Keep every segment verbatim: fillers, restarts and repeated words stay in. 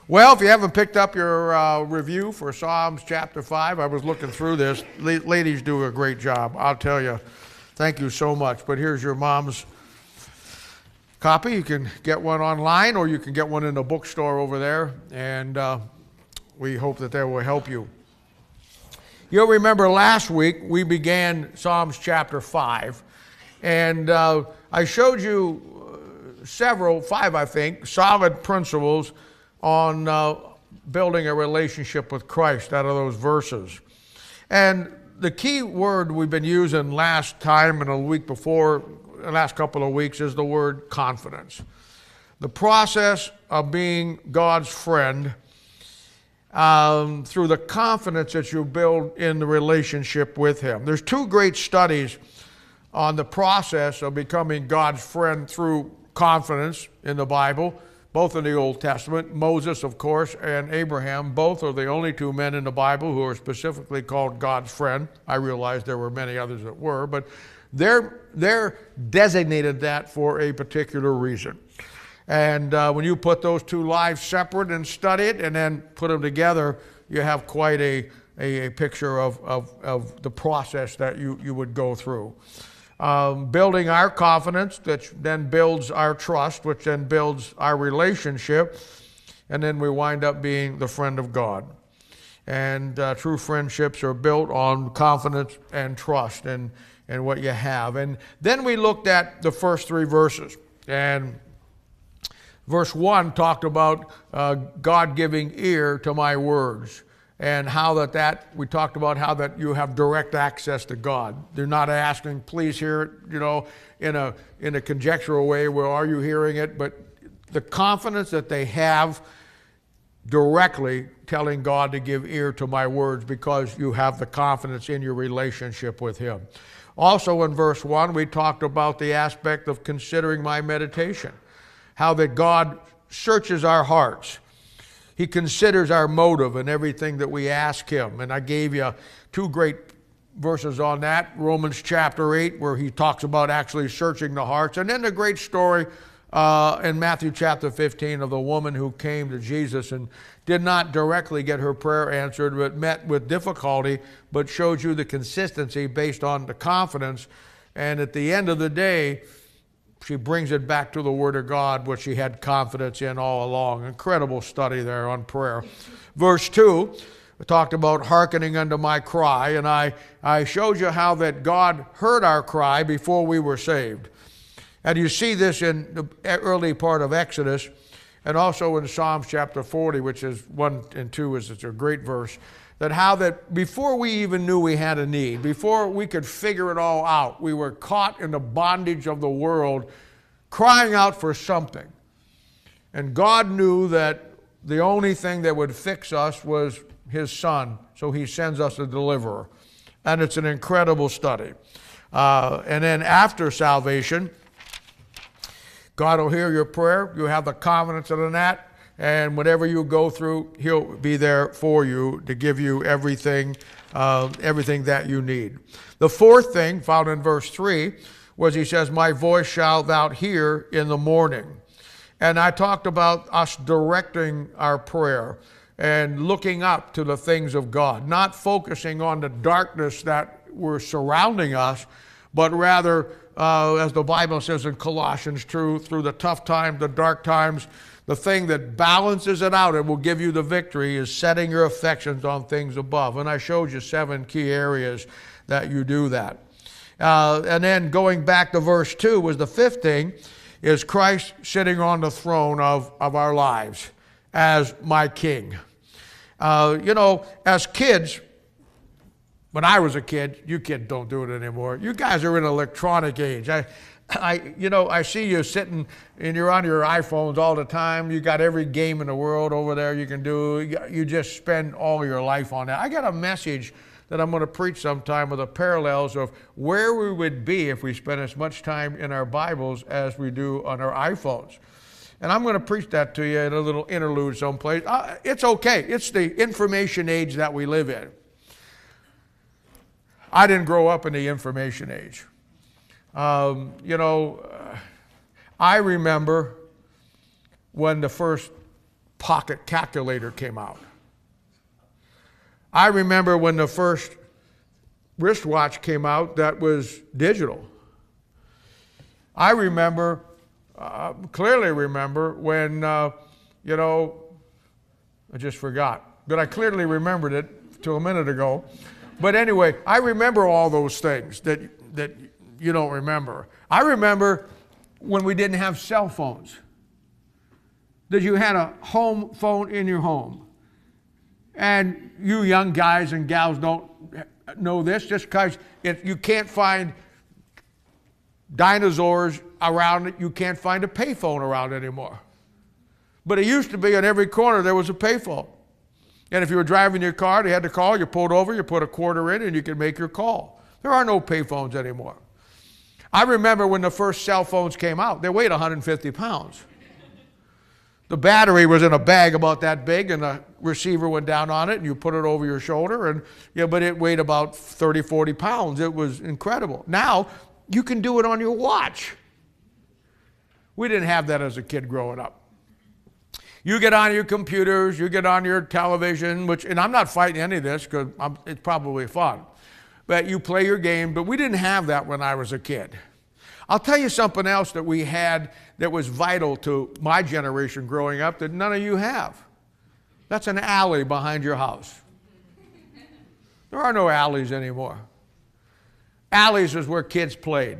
Well, if you haven't picked up your uh, review for Psalms chapter five, I was looking through this. La- ladies do a great job, I'll tell you. Thank you so much. But here's your mom's copy. You can get one online, or you can get one in the bookstore over there, and uh, we hope that that will help you. You'll remember last week we began Psalms chapter five, and uh, I showed you several, five I think, solid principles on uh, building a relationship with Christ out of those verses. And the key word we've been using last time and a week before, the last couple of weeks, is the word confidence. The process of being God's friend um, through the confidence that you build in the relationship with Him. There's two great studies on the process of becoming God's friend through confidence in the Bible, both in the Old Testament. Moses, of course, and Abraham, both are the only two men in the Bible who are specifically called God's friend. I realize there were many others that were, but they're, they're designated that for a particular reason. And uh, when you put those two lives separate and study it and then put them together, you have quite a, a, a picture of, of, of the process that you, you would go through. Um, building our confidence, that then builds our trust, which then builds our relationship, and then we wind up being the friend of God. And uh, true friendships are built on confidence and trust and, and what you have. And then we looked at the first three verses. And verse one talked about uh, God giving ear to my words. And how that, that, we talked about how that you have direct access to God. They're not asking, please hear it, you know, in a, in a conjectural way, where are you hearing it? But the confidence that they have directly telling God to give ear to my words, because you have the confidence in your relationship with Him. Also in verse one, we talked about the aspect of considering my meditation. How that God searches our hearts. He considers our motive and everything that we ask Him. And I gave you two great verses on that. Romans chapter eight, where he talks about actually searching the hearts. And then the great story uh, in Matthew chapter fifteen of the woman who came to Jesus and did not directly get her prayer answered, but met with difficulty, but showed you the consistency based on the confidence. And at the end of the day, she brings it back to the Word of God, which she had confidence in all along. Incredible study there on prayer. Verse two, we talked about hearkening unto my cry, and I, I showed you how that God heard our cry before we were saved. And you see this in the early part of Exodus, and also in Psalms chapter forty, which is one and two, is it's a great verse, that how that before we even knew we had a need, before we could figure it all out, we were caught in the bondage of the world, crying out for something. And God knew that the only thing that would fix us was His Son, so He sends us a deliverer. And it's an incredible study. Uh, and then after salvation, God will hear your prayer. You have the confidence in that. And whatever you go through, He'll be there for you to give you everything, uh, everything that you need. The fourth thing, found in verse three, was He says, my voice shalt thou hear in the morning. And I talked about us directing our prayer and looking up to the things of God, not focusing on the darkness that were surrounding us, but rather, uh, as the Bible says in Colossians two, through the tough times, the dark times, the thing that balances it out and will give you the victory is setting your affections on things above. And I showed you seven key areas that you do that. Uh, and then going back to verse two was the fifth thing, is Christ sitting on the throne of, of our lives as my King. Uh, you know, as kids, when I was a kid, you kids don't do it anymore. You guys are in an electronic age. I, I, you know, I see you sitting and you're on your iPhones all the time. You got every game in the world over there you can do. You just spend all your life on that. I got a message that I'm going to preach sometime with the parallels of where we would be if we spent as much time in our Bibles as we do on our iPhones. And I'm going to preach that to you in a little interlude someplace. Uh, it's okay. It's the information age that we live in. I didn't grow up in the information age. Um, you know, uh, I remember when the first pocket calculator came out. I remember when the first wristwatch came out that was digital. I remember, uh, clearly remember, when, uh, you know, I just forgot. But I clearly remembered it till a minute ago. But anyway, I remember all those things that, that you don't remember. I remember when we didn't have cell phones, that you had a home phone in your home. And you young guys and gals don't know this just because you can't find dinosaurs around it, you can't find a payphone around anymore. But it used to be in every corner there was a payphone. And if you were driving your car, you had to call, you pulled over, you put a quarter in, and you could make your call. There are no payphones anymore. I remember when the first cell phones came out, they weighed one hundred fifty pounds. The battery was in a bag about that big, and the receiver went down on it, and you put it over your shoulder, and yeah, but it weighed about thirty, forty pounds. It was incredible. Now, you can do it on your watch. We didn't have that as a kid growing up. You get on your computers, you get on your television, which, and I'm not fighting any of this because it's probably fun, but you play your game, but we didn't have that when I was a kid. I'll tell you something else that we had that was vital to my generation growing up that none of you have. That's an alley behind your house. There are no alleys anymore. Alleys is where kids played.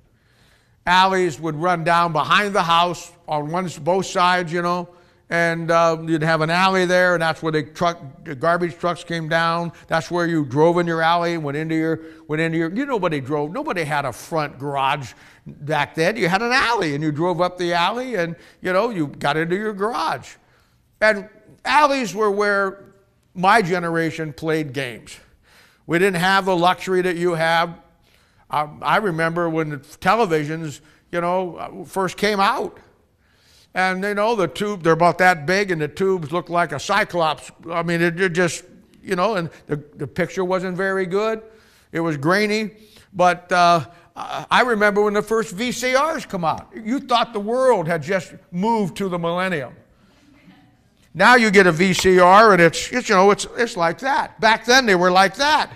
Alleys would run down behind the house on one, both sides, you know, and uh, you'd have an alley there, and that's where the truck, the garbage trucks came down. That's where you drove in your alley, went into your, went into your. You nobody drove. Nobody had a front garage back then. You had an alley, and you drove up the alley, and you know you got into your garage. And alleys were where my generation played games. We didn't have the luxury that you have. Um, I remember when the televisions, you know, first came out. And, you know, the tube, they're about that big, and the tubes look like a cyclops. I mean, it, it just, you know, and the, the picture wasn't very good. It was grainy. But uh, I remember when the first V C Rs come out. You thought the world had just moved to the millennium. Now you get a V C R, and it's, it's you know, it's, it's like that. Back then, they were like that.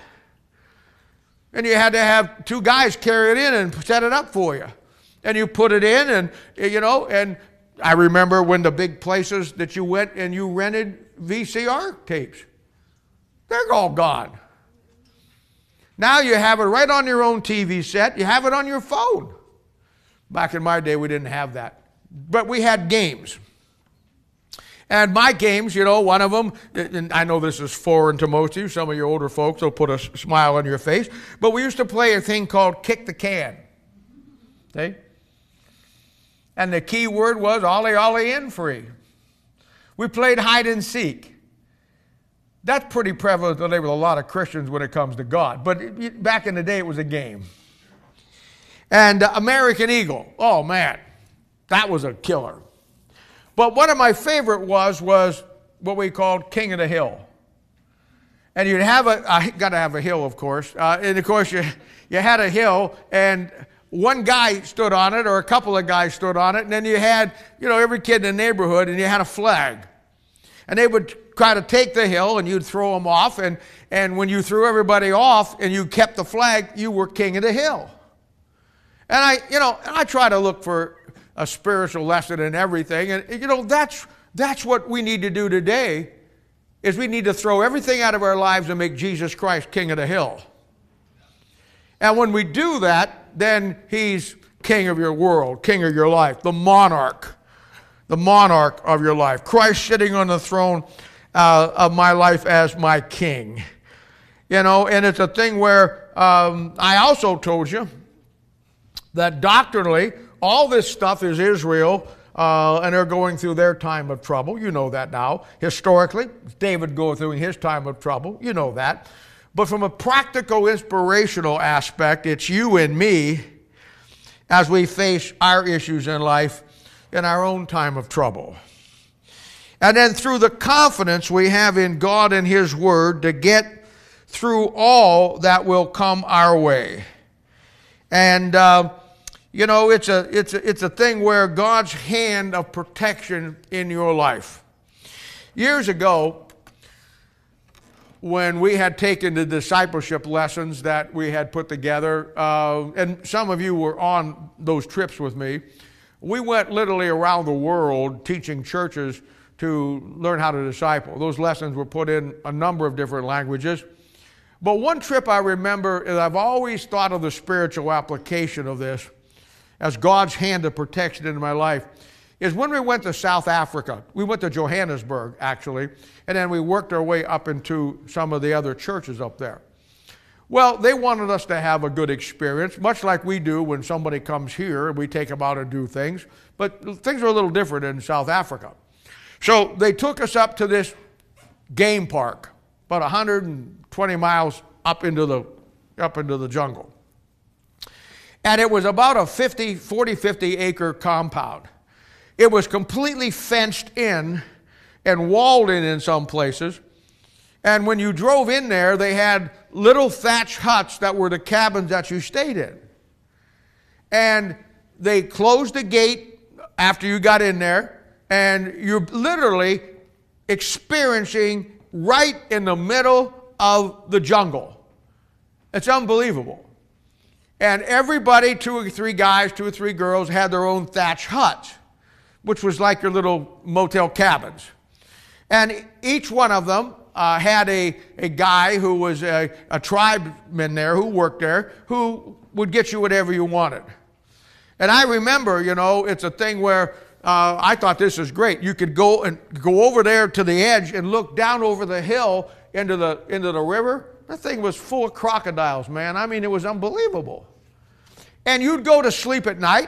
And you had to have two guys carry it in and set it up for you. And you put it in, and, you know, and I remember when the big places that you went and you rented V C R tapes. They're all gone. Now you have it right on your own T V set. You have it on your phone. Back in my day, we didn't have that. But we had games. And my games, you know, one of them, and I know this is foreign to most of you. Some of your older folks will put a smile on your face. But we used to play a thing called Kick the Can. Okay? And the key word was ollie, ollie, in free. We played hide and seek. That's pretty prevalent today with a lot of Christians when it comes to God. But it, back in the day, it was a game. And uh, American Eagle. Oh, man. That was a killer. But one of my favorite was, was what we called King of the Hill. And you'd have a, I got to have a hill, of course. Uh, and, of course, you, you had a hill, and one guy stood on it, or a couple of guys stood on it, and then you had, you know, every kid in the neighborhood, and you had a flag. And they would try to take the hill, and you'd throw them off, and, and when you threw everybody off and you kept the flag, you were king of the hill. And I, you know, I try to look for a spiritual lesson in everything, and, you know, that's, that's what we need to do today, is we need to throw everything out of our lives and make Jesus Christ king of the hill. And when we do that, then he's king of your world, king of your life, the monarch, the monarch of your life. Christ sitting on the throne uh, of my life as my king. You know, and it's a thing where um, I also told you that doctrinally, all this stuff is Israel, uh, and they're going through their time of trouble. You know that now. Historically, David going through his time of trouble. You know that. But from a practical, inspirational aspect, it's you and me as we face our issues in life in our own time of trouble. And then through the confidence we have in God and His Word to get through all that will come our way. And, uh, you know, it's a, it's, a, it's a thing where God's hand of protection in your life. Years ago, when we had taken the discipleship lessons that we had put together, uh, and some of you were on those trips with me, we went literally around the world teaching churches to learn how to disciple. Those lessons were put in a number of different languages. But one trip I remember, and I've always thought of the spiritual application of this as God's hand of protection in my life, is when we went to South Africa. We went to Johannesburg, actually, and then we worked our way up into some of the other churches up there. Well, they wanted us to have a good experience, much like we do when somebody comes here and we take them out and do things, but things are a little different in South Africa. So they took us up to this game park, about one hundred twenty miles up into the, up into the jungle. And it was about a fifty, forty, fifty acre compound. It was completely fenced in and walled in in some places. And when you drove in there, they had little thatch huts that were the cabins that you stayed in. And they closed the gate after you got in there, and you're literally experiencing right in the middle of the jungle. It's unbelievable. And everybody, two or three guys, two or three girls, had their own thatch huts, which was like your little motel cabins. And each one of them uh, had a, a guy who was a, a tribeman there who worked there who would get you whatever you wanted. And I remember, you know, it's a thing where uh, I thought this is great. You could go and go over there to the edge and look down over the hill into the, into the river. That thing was full of crocodiles, man. I mean, it was unbelievable. And you'd go to sleep at night.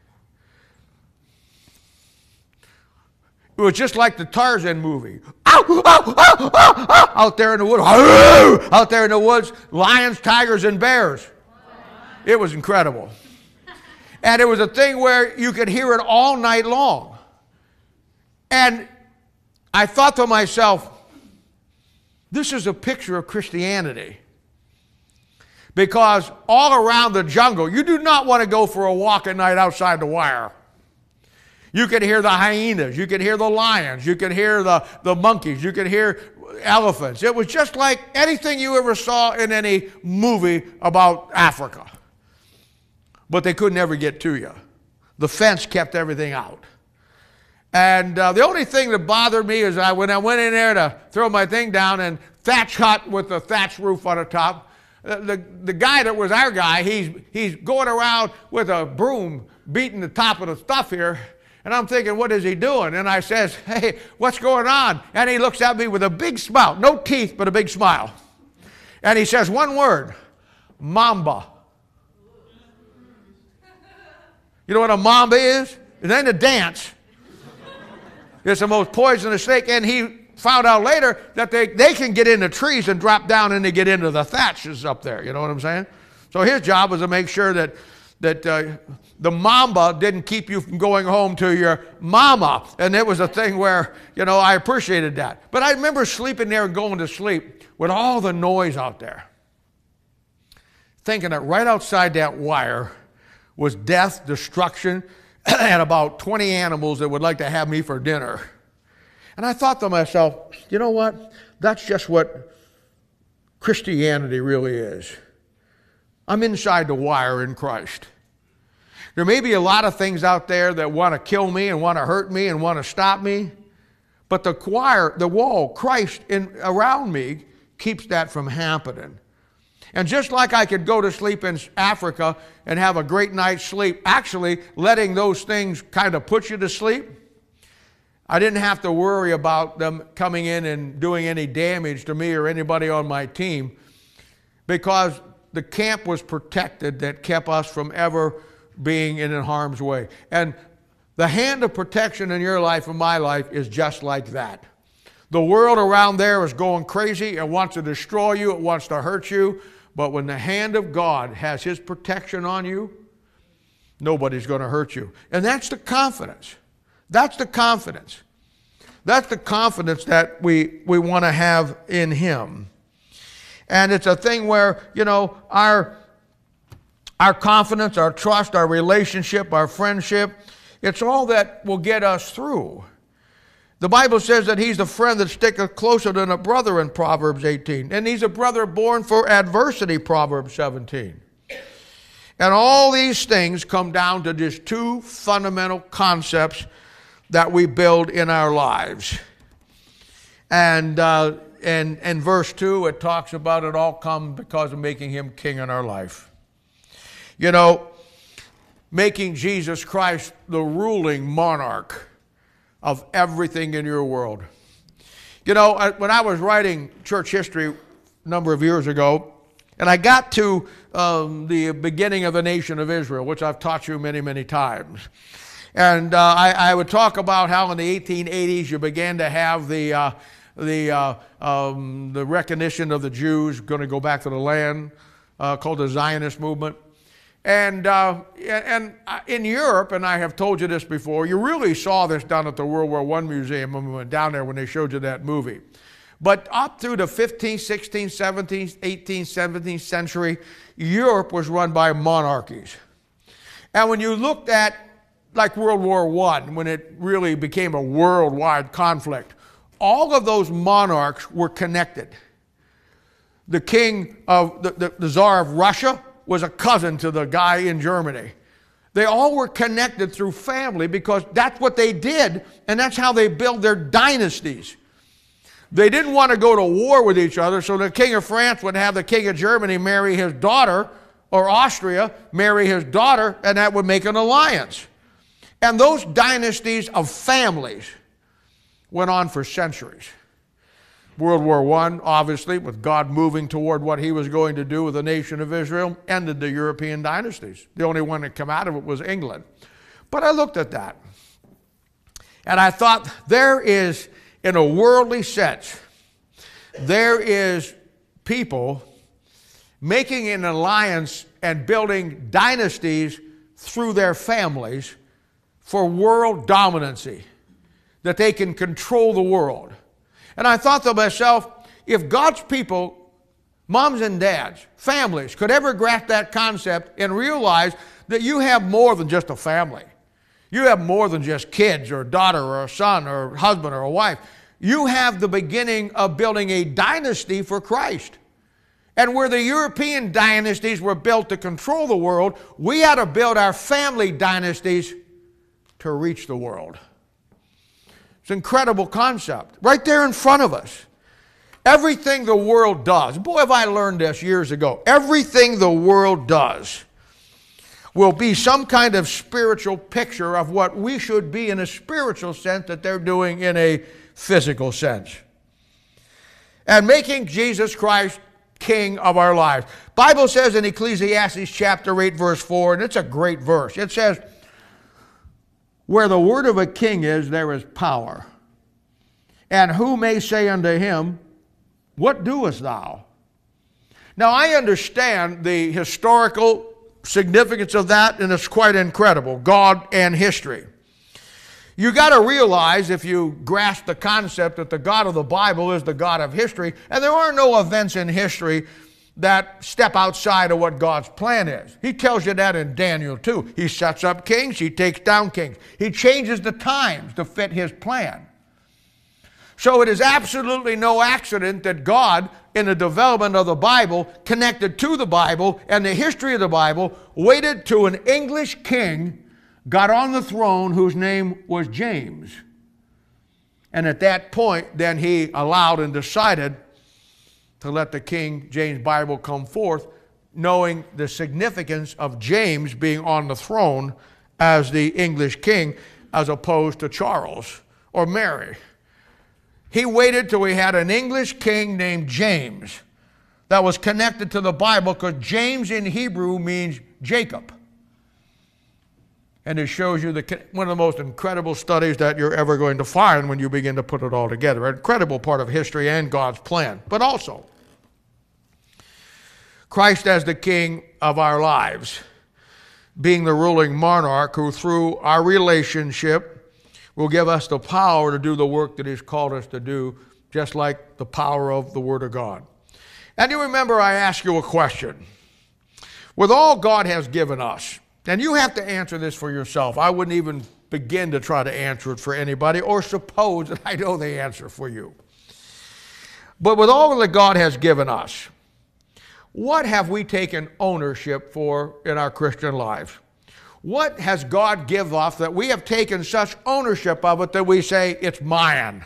It was just like the Tarzan movie. Ow, ow, ow, ow, ow, out there in the woods. Out there in the woods, lions, tigers, and bears. It was incredible. And it was a thing where you could hear it all night long. And I thought to myself, this is a picture of Christianity. Because all around the jungle, you do not want to go for a walk at night outside the wire. You could hear the hyenas, you could hear the lions, you could hear the, the monkeys, you could hear elephants. It was just like anything you ever saw in any movie about Africa. But they could never get to you. The fence kept everything out. And uh, the only thing that bothered me is I, when I went in there to throw my thing down, and thatch hut with the thatch roof on the top, the, the, the guy that was our guy, he's, he's going around with a broom beating the top of the stuff here. And I'm thinking, what is he doing? And I says, hey, what's going on? And he looks at me with a big smile. No teeth, but a big smile. And he says one word, mamba. You know what a mamba is? It ain't a dance. It's the most poisonous snake. And he found out later that they, they can get into trees and drop down and they get into the thatches up there. You know what I'm saying? So his job was to make sure that that uh, the mamba didn't keep you from going home to your mama. And it was a thing where, you know, I appreciated that. But I remember sleeping there and going to sleep with all the noise out there, thinking that right outside that wire was death, destruction, and about twenty animals that would like to have me for dinner. And I thought to myself, you know what? That's just what Christianity really is. I'm inside the wire in Christ. There may be a lot of things out there that want to kill me and want to hurt me and want to stop me, but the wire, the wall, Christ in, around me keeps that from happening. And just like I could go to sleep in Africa and have a great night's sleep, actually letting those things kind of put you to sleep, I didn't have to worry about them coming in and doing any damage to me or anybody on my team, because the camp was protected that kept us from ever being in harm's way. And the hand of protection in your life and my life is just like that. The world around there is going crazy. It wants to destroy you. It wants to hurt you. But when the hand of God has His protection on you, nobody's going to hurt you. And that's the confidence. That's the confidence. That's the confidence that we, we want to have in Him. And it's a thing where, you know, our, our confidence, our trust, our relationship, our friendship, it's all that will get us through. The Bible says that he's the friend that sticketh closer than a brother in Proverbs eighteen. And he's a brother born for adversity, Proverbs seventeen. And all these things come down to just two fundamental concepts that we build in our lives. And uh, and in verse two, it talks about it all come because of making him king in our life. You know, making Jesus Christ the ruling monarch of everything in your world. You know, when I was writing church history a number of years ago, and I got to um, the beginning of the nation of Israel, which I've taught you many, many times. And uh, I, I would talk about how in the eighteen eighties you began to have the, uh, the, uh, um, the recognition of the Jews going to go back to the land, uh, called the Zionist movement. And, uh, and in Europe, and I have told you this before, you really saw this down at the World War One Museum when we went down there when they showed you that movie. But up through the fifteenth, sixteenth, seventeenth, eighteenth, seventeenth century, Europe was run by monarchies. And when you looked at like World War One, when it really became a worldwide conflict, all of those monarchs were connected. The king of, the, the, the Tsar of Russia was a cousin to the guy in Germany. They all were connected through family because that's what they did, and that's how they built their dynasties. They didn't want to go to war with each other, so the king of France would have the king of Germany marry his daughter, or Austria marry his daughter, and that would make an alliance. And those dynasties of families went on for centuries. World War One, obviously, with God moving toward what he was going to do with the nation of Israel, ended the European dynasties. The only one that came out of it was England. But I looked at that, and I thought, there is, in a worldly sense, there is people making an alliance and building dynasties through their families for world dominancy, that they can control the world. And I thought to myself, if God's people, moms and dads, families, could ever grasp that concept and realize that you have more than just a family. You have more than just kids or a daughter or a son or a husband or a wife. You have the beginning of building a dynasty for Christ. And where the European dynasties were built to control the world, we had to build our family dynasties to reach the world. It's an incredible concept, right there in front of us. Everything the world does, boy, have I learned this years ago. Everything the world does will be some kind of spiritual picture of what we should be in a spiritual sense that they're doing in a physical sense. And making Jesus Christ King of our lives. Bible says in Ecclesiastes chapter eight, verse four, and it's a great verse. It says, where the word of a king is, there is power. And who may say unto him, what doest thou? Now, I understand the historical significance of that, and it's quite incredible, God and history. You got to realize, if you grasp the concept, that the God of the Bible is the God of history, and there are no events in history that step outside of what God's plan is. He tells you that in Daniel two. He sets up kings, he takes down kings. He changes the times to fit his plan. So it is absolutely no accident that God, in the development of the Bible, connected to the Bible and the history of the Bible, waited till an English king got on the throne whose name was James. And at that point, then he allowed and decided to let the King James Bible come forth, knowing the significance of James being on the throne as the English king, as opposed to Charles or Mary. He waited till he had an English king named James that was connected to the Bible, because James in Hebrew means Jacob. And it shows you the, one of the most incredible studies that you're ever going to find when you begin to put it all together. An incredible part of history and God's plan. But also, Christ as the King of our lives, being the ruling monarch who through our relationship will give us the power to do the work that he's called us to do, just like the power of the Word of God. And you remember I asked you a question. With all God has given us, and you have to answer this for yourself. I wouldn't even begin to try to answer it for anybody or suppose that I know the answer for you. But with all that God has given us, what have we taken ownership for in our Christian lives? What has God given us that we have taken such ownership of it that we say, it's mine?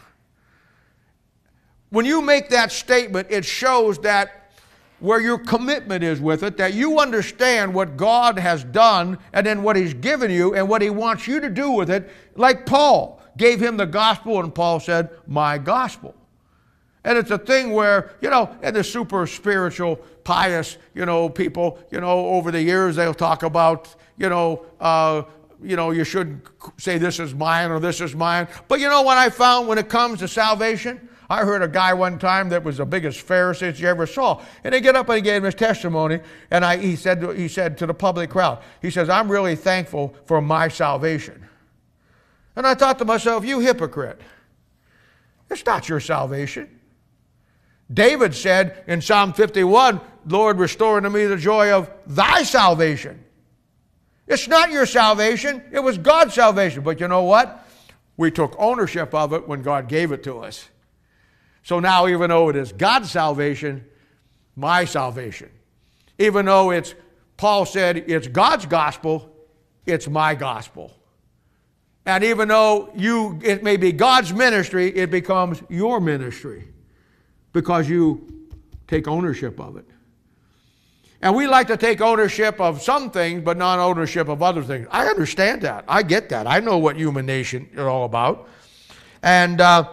When you make that statement, it shows that where your commitment is with it, that you understand what God has done and then what He's given you and what He wants you to do with it. Like Paul gave him the gospel and Paul said, my gospel. And it's a thing where, you know, and the super spiritual, pious, you know, people, you know, over the years they'll talk about, you know, uh, you know, you shouldn't say this is mine or this is mine. But you know what I found when it comes to salvation? I heard a guy one time that was the biggest Pharisee that you ever saw. And he get up and he gave his testimony. And I, he, said, he said to the public crowd, he says, I'm really thankful for my salvation. And I thought to myself, you hypocrite. It's not your salvation. David said in Psalm fifty-one, Lord, restore unto me the joy of thy salvation. It's not your salvation. It was God's salvation. But you know what? We took ownership of it when God gave it to us. So now, even though it is God's salvation, my salvation, even though it's, Paul said, it's God's gospel, it's my gospel. And even though you, it may be God's ministry, it becomes your ministry because you take ownership of it. And we like to take ownership of some things, but not ownership of other things. I understand that. I get that. I know what human nation is all about. And uh,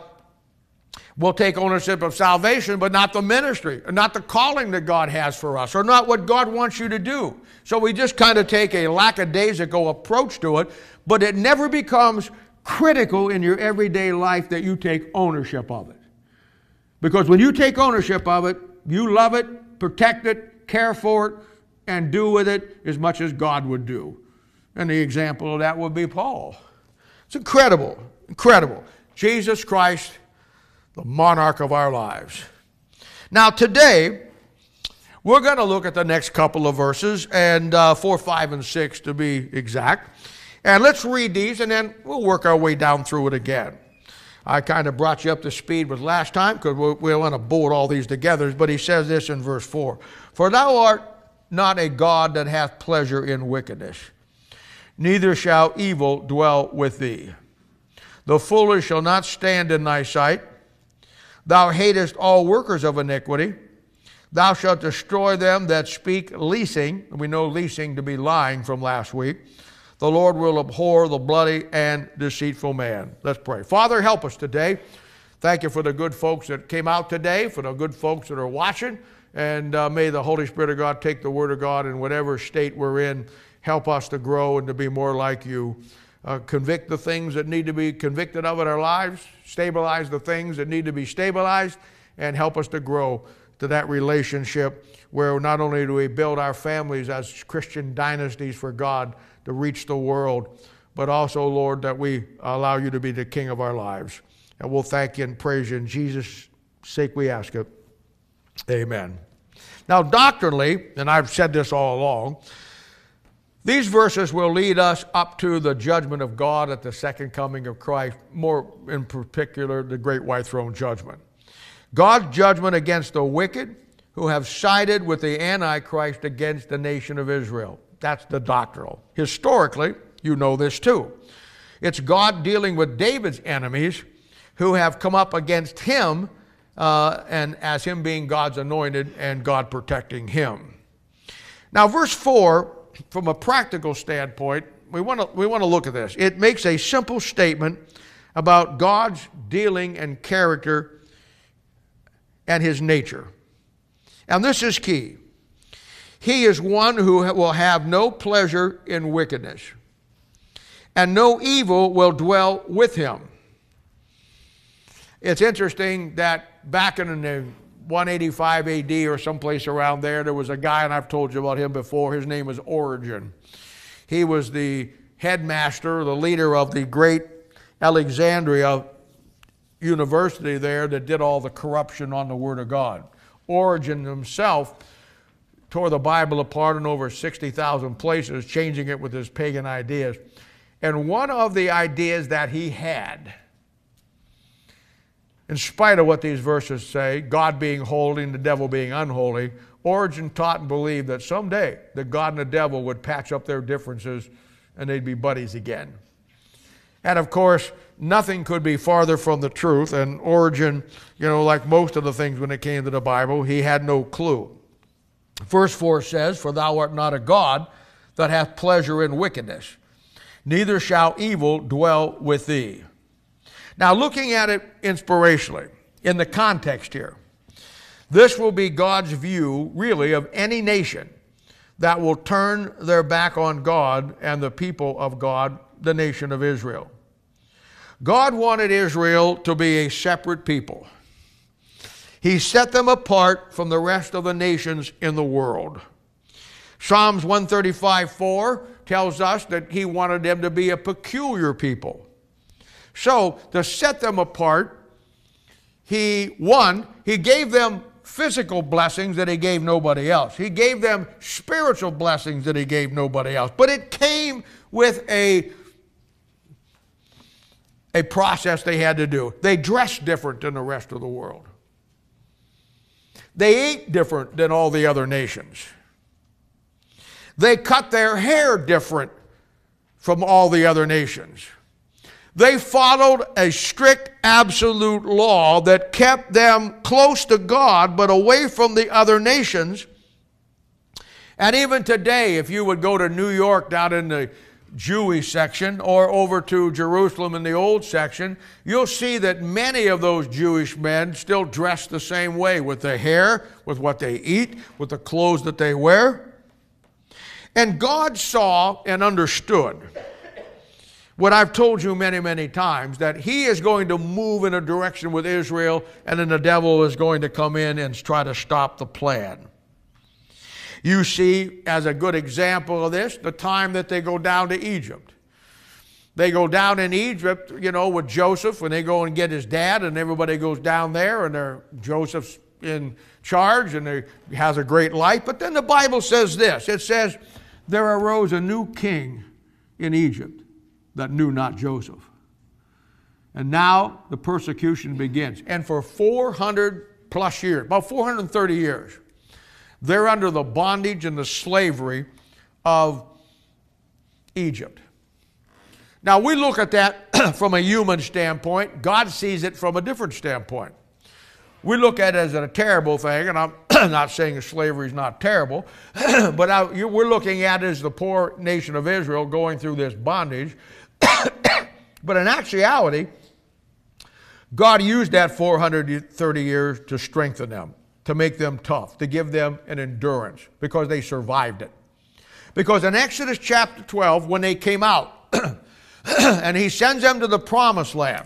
we'll take ownership of salvation, but not the ministry, or not the calling that God has for us, or not what God wants you to do. So we just kind of take a lackadaisical approach to it, but it never becomes critical in your everyday life that you take ownership of it. Because when you take ownership of it, you love it, protect it, care for it, and do with it as much as God would do. And the example of that would be Paul. It's incredible, incredible. Jesus Christ, the monarch of our lives. Now today, we're going to look at the next couple of verses, and uh, four, five, and six to be exact. And let's read these, and then we'll work our way down through it again. I kind of brought you up to speed with last time because we, we want to bolt all these together. But he says this in verse four. For thou art not a God that hath pleasure in wickedness, neither shall evil dwell with thee. The foolish shall not stand in thy sight. Thou hatest all workers of iniquity. Thou shalt destroy them that speak leasing. We know leasing to be lying from last week. The Lord will abhor the bloody and deceitful man. Let's pray. Father, help us today. Thank you for the good folks that came out today, for the good folks that are watching. And uh, may the Holy Spirit of God take the Word of God in whatever state we're in. Help us to grow and to be more like you. Uh, convict the things that need to be convicted of in our lives. Stabilize the things that need to be stabilized. And help us to grow to that relationship where not only do we build our families as Christian dynasties for God to reach the world, but also, Lord, that we allow you to be the King of our lives. And we'll thank you and praise you. In Jesus' sake we ask it. Amen. Now, doctrinally, and I've said this all along, these verses will lead us up to the judgment of God at the second coming of Christ, more in particular, the great white throne judgment. God's judgment against the wicked who have sided with the Antichrist against the nation of Israel. That's the doctrinal. Historically, you know this too. It's God dealing with David's enemies who have come up against him, uh, and as him being God's anointed and God protecting him. Now, verse four, from a practical standpoint, we want to we want to look at this. It makes a simple statement about God's dealing and character and his nature. And this is key. He is one who will have no pleasure in wickedness, and no evil will dwell with him. It's interesting that back in the one eighty-five A D or someplace around there, there was a guy, and I've told you about him before. His name was Origen. He was the headmaster, the leader of the great Alexandria University there that did all the corruption on the Word of God. Origen himself tore the Bible apart in over sixty thousand places, changing it with his pagan ideas. And one of the ideas that he had, in spite of what these verses say, God being holy and the devil being unholy, Origen taught and believed that someday the God and the devil would patch up their differences and they'd be buddies again. And of course, nothing could be farther from the truth. And Origen, you know, like most of the things when it came to the Bible, he had no clue. Verse four says, "For thou art not a God that hath pleasure in wickedness, neither shall evil dwell with thee." Now, looking at it inspirationally, in the context here, this will be God's view, really, of any nation that will turn their back on God and the people of God, the nation of Israel. God wanted Israel to be a separate people. He set them apart from the rest of the nations in the world. Psalms one thirty-five four tells us that he wanted them to be a peculiar people. So, to set them apart, he, one, he gave them physical blessings that he gave nobody else. He gave them spiritual blessings that he gave nobody else. But it came with a, a process they had to do. They dressed different than the rest of the world. They ate different than all the other nations. They cut their hair different from all the other nations. They followed a strict absolute law that kept them close to God but away from the other nations. And even today, if you would go to New York down in the Jewish section or over to Jerusalem in the old section, you'll see that many of those Jewish men still dress the same way, with their hair, with what they eat, with the clothes that they wear. And God saw and understood what I've told you many, many times, that he is going to move in a direction with Israel, and then the devil is going to come in and try to stop the plan. You see, as a good example of this, the time that they go down to Egypt. They go down in Egypt, you know, with Joseph, when they go and get his dad, and everybody goes down there, and they're, Joseph's in charge, and he has a great life. But then the Bible says this. It says, "There arose a new king in Egypt that knew not Joseph. And now the persecution begins." And for four hundred plus years, about four hundred thirty years, they're under the bondage and the slavery of Egypt. Now, we look at that from a human standpoint. God sees it from a different standpoint. We look at it as a terrible thing, and I'm not saying slavery is not terrible, but I, you, we're looking at it as the poor nation of Israel going through this bondage. But in actuality, God used that four hundred thirty years to strengthen them, to make them tough, to give them an endurance, because they survived it. Because in Exodus chapter twelve, when they came out, and he sends them to the promised land,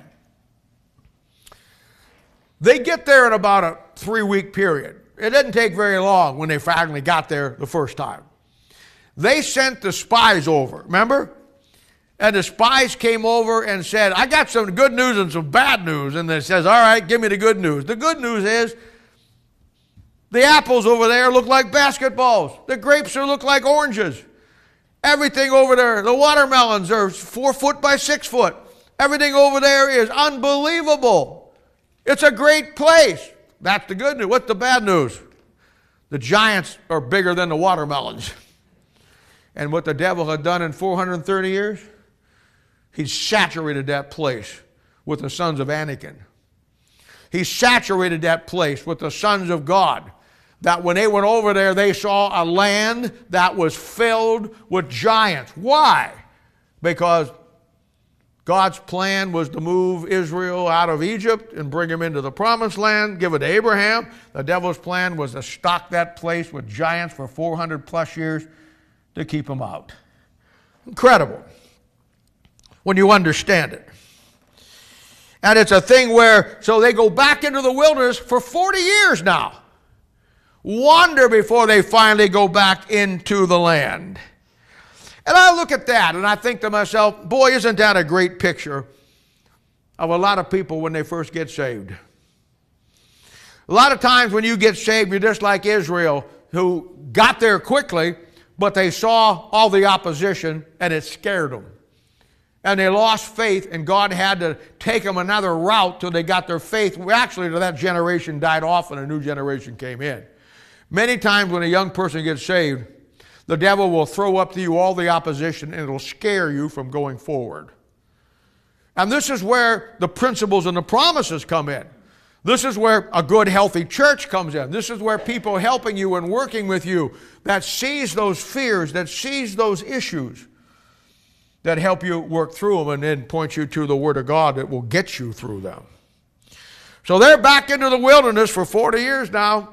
they get there in about a three-week period. It didn't take very long when they finally got there the first time. They sent the spies over, remember? And the spies came over and said, "I got some good news and some bad news." And they says, "All right, give me the good news." The good news is the apples over there look like basketballs. The grapes look like oranges. Everything over there, the watermelons are four foot by six foot. Everything over there is unbelievable. It's a great place. That's the good news. What's the bad news? The giants are bigger than the watermelons. And what the devil had done in four hundred thirty years, he saturated that place with the sons of Anakim. He saturated that place with the sons of God. That when they went over there, they saw a land that was filled with giants. Why? Because God's plan was to move Israel out of Egypt and bring him into the promised land, give it to Abraham. The devil's plan was to stock that place with giants for four hundred plus years to keep them out. Incredible when you understand it. And it's a thing where, so they go back into the wilderness for forty years now. Wander before they finally go back into the land. And I look at that and I think to myself, boy, isn't that a great picture of a lot of people when they first get saved. A lot of times when you get saved, you're just like Israel, who got there quickly, but they saw all the opposition and it scared them. and they lost faith, and God had to take them another route till they got their faith. Well, actually, that generation died off and a new generation came in. Many times when a young person gets saved, the devil will throw up to you all the opposition, and it'll scare you from going forward. And this is where the principles and the promises come in. This is where a good, healthy church comes in. This is where people helping you and working with you that sees those fears, that sees those issues, that help you work through them and then point you to the Word of God that will get you through them. So they're back into the wilderness for forty years now.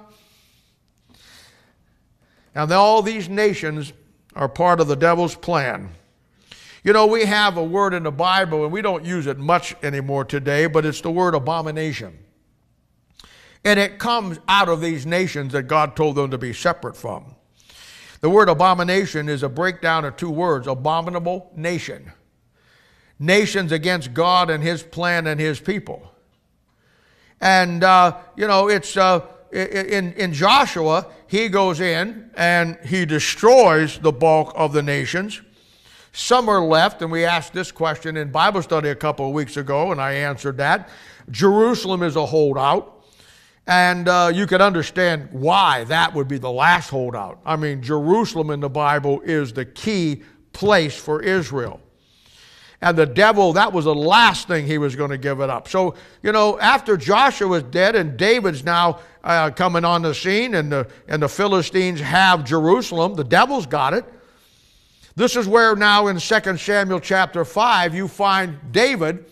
And all these nations are part of the devil's plan. You know, we have a word in the Bible, and we don't use it much anymore today, but it's the word abomination. And it comes out of these nations that God told them to be separate from. The word abomination is a breakdown of two words, abominable nation. Nations against God and His plan and His people. And, uh, you know, it's uh, in, in Joshua, he goes in and he destroys the bulk of the nations. Some are left, and we asked this question in Bible study a couple of weeks ago, and I answered that. Jerusalem is a holdout. And uh, you can understand why that would be the last holdout. I mean, Jerusalem in the Bible is the key place for Israel. And the devil, that was the last thing he was going to give it up. So, you know, after Joshua's dead and David's now uh, coming on the scene, and the, and the Philistines have Jerusalem, the devil's got it. This is where now in Second Samuel chapter five, you find David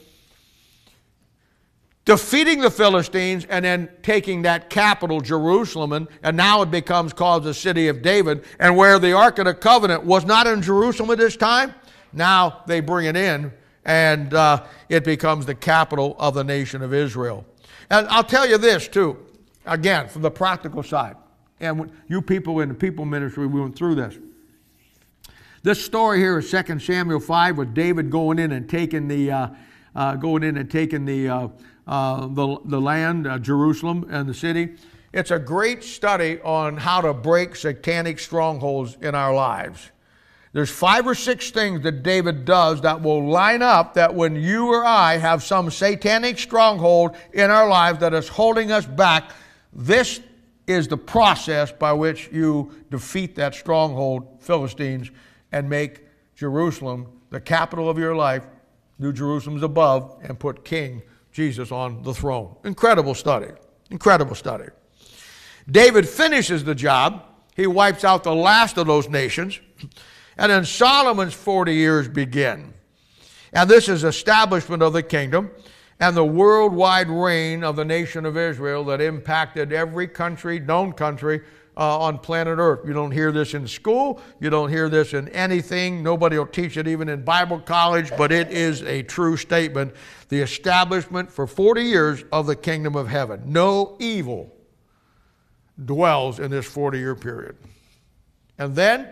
defeating the Philistines and then taking that capital, Jerusalem, and, and now it becomes called the city of David. And where the Ark of the Covenant was not in Jerusalem at this time, now they bring it in, and uh, it becomes the capital of the nation of Israel. And I'll tell you this, too, again, from the practical side. And you people in the people ministry, we went through this. This story here is Second Samuel five with David going in and taking the, uh, uh, going in and taking the, uh, Uh, the, the land, uh, Jerusalem, and the city. It's a great study on how to break satanic strongholds in our lives. There's five or six things that David does that will line up that when you or I have some satanic stronghold in our lives that is holding us back, this is the process by which you defeat that stronghold, Philistines, and make Jerusalem the capital of your life, New Jerusalem's above, and put King Jesus on the throne. Incredible study. Incredible study. David finishes the job. He wipes out the last of those nations. And then Solomon's forty years begin. And this is establishment of the kingdom and the worldwide reign of the nation of Israel that impacted every country, known country, uh, on planet Earth. You don't hear this in school. You don't hear this in anything. Nobody will teach it even in Bible college, but it is a true statement. The establishment for forty years of the kingdom of heaven. No evil dwells in this forty-year period. And then,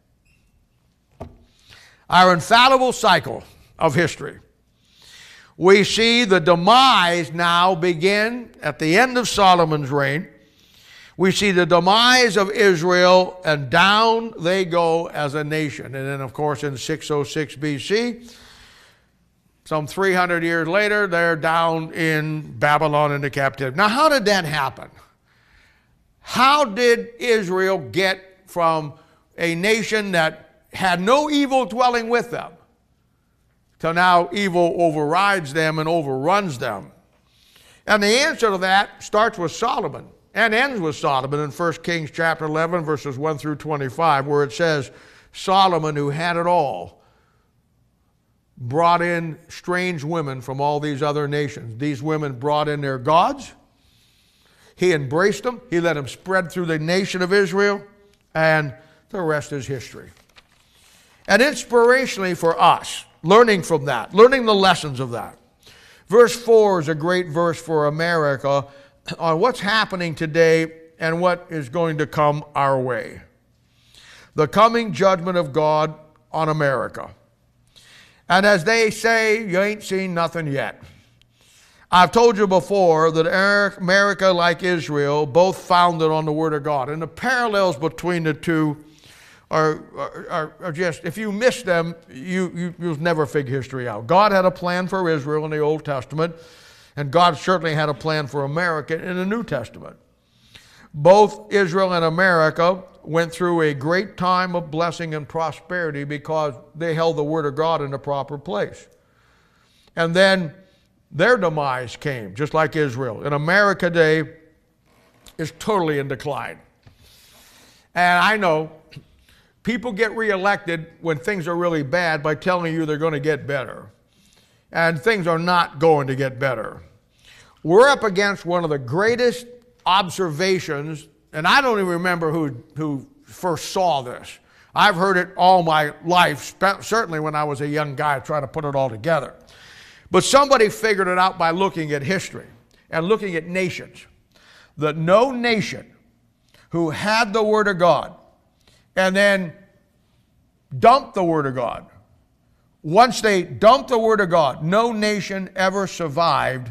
our infallible cycle of history. We see the demise now begin at the end of Solomon's reign. We see the demise of Israel, and down they go as a nation. And then, of course, in six oh six B C, some three hundred years later, they're down in Babylon into captivity. Now, how did that happen? How did Israel get from a nation that had no evil dwelling with them to now evil overrides them and overruns them? And the answer to that starts with Solomon and ends with Solomon in First Kings chapter eleven, verses one through twenty-five, where it says, Solomon, who had it all, brought in strange women from all these other nations. These women brought in their gods. He embraced them. He let them spread through the nation of Israel, and the rest is history. And inspirationally for us, learning from that, learning the lessons of that. Verse four is a great verse for America on what's happening today and what is going to come our way. The coming judgment of God on America. And as they say, you ain't seen nothing yet. I've told you before that America, like Israel, both founded on the Word of God. And the parallels between the two are, are, are just, if you miss them, you, you, you'll never figure history out. God had a plan for Israel in the Old Testament, and God certainly had a plan for America in the New Testament. Both Israel and America went through a great time of blessing and prosperity because they held the Word of God in the proper place. And then their demise came, just like Israel. And America today is totally in decline. And I know people get reelected when things are really bad by telling you they're going to get better. And things are not going to get better. We're up against one of the greatest observations, and I don't even remember who, who first saw this. I've heard it all my life, certainly when I was a young guy trying to put it all together. But somebody figured it out by looking at history and looking at nations. That no nation who had the Word of God and then dumped the Word of God, once they dumped the Word of God, no nation ever survived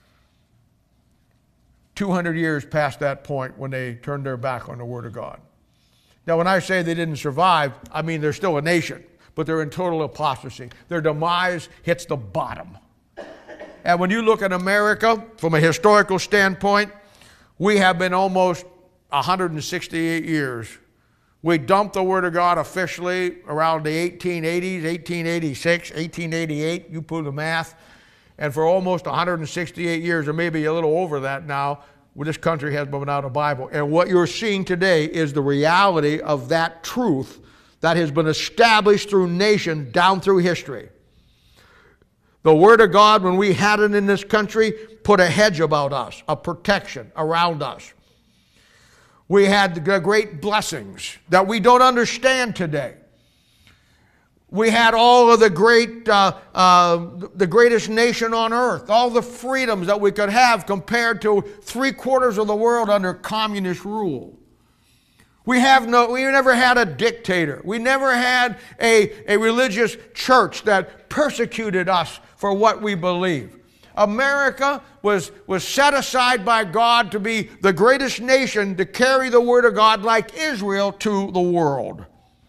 two hundred years past that point when they turned their back on the Word of God. Now, when I say they didn't survive, I mean they're still a nation, but they're in total apostasy. Their demise hits the bottom. And when you look at America from a historical standpoint, we have been almost one hundred sixty-eight years. We dumped the Word of God officially around the eighteen eighties, eighteen eighty-six, eighteen eighty-eight, you put the math. And for almost one hundred sixty-eight years, or maybe a little over that now, this country has been without a Bible. And what you're seeing today is the reality of that truth that has been established through nations down through history. The Word of God, when we had it in this country, put a hedge about us, a protection around us. We had the great blessings that we don't understand today. We had all of the great, uh, uh, the greatest nation on earth, all the freedoms that we could have compared to three quarters of the world under communist rule. We have no, we never had a dictator. We never had a, a religious church that persecuted us for what we believe. America was, was set aside by God to be the greatest nation to carry the Word of God like Israel to the world.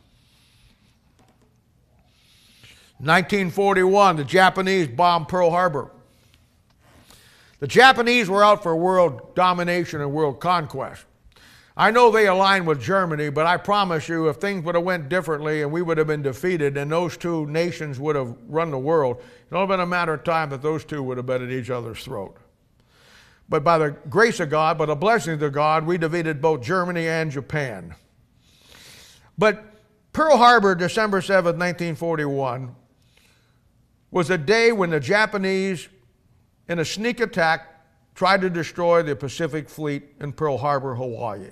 nineteen forty-one, the Japanese bombed Pearl Harbor. The Japanese were out for world domination and world conquest. I know they aligned with Germany, but I promise you if things would have went differently and we would have been defeated and those two nations would have run the world, it would have been a matter of time that those two would have been at each other's throat. But by the grace of God, by the blessings of God, we defeated both Germany and Japan. But Pearl Harbor, December seventh, nineteen forty-one, was a day when the Japanese, in a sneak attack, tried to destroy the Pacific Fleet in Pearl Harbor, Hawaii.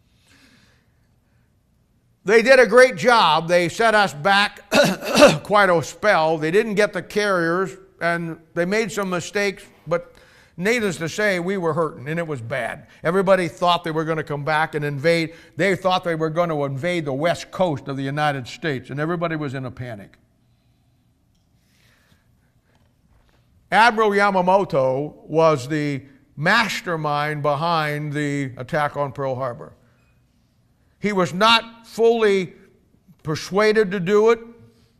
They did a great job. They set us back quite a spell. They didn't get the carriers, and they made some mistakes, but needless to say, we were hurting, and it was bad. Everybody thought they were going to come back and invade. They thought they were going to invade the west coast of the United States, and everybody was in a panic. Admiral Yamamoto was the mastermind behind the attack on Pearl Harbor. He was not fully persuaded to do it,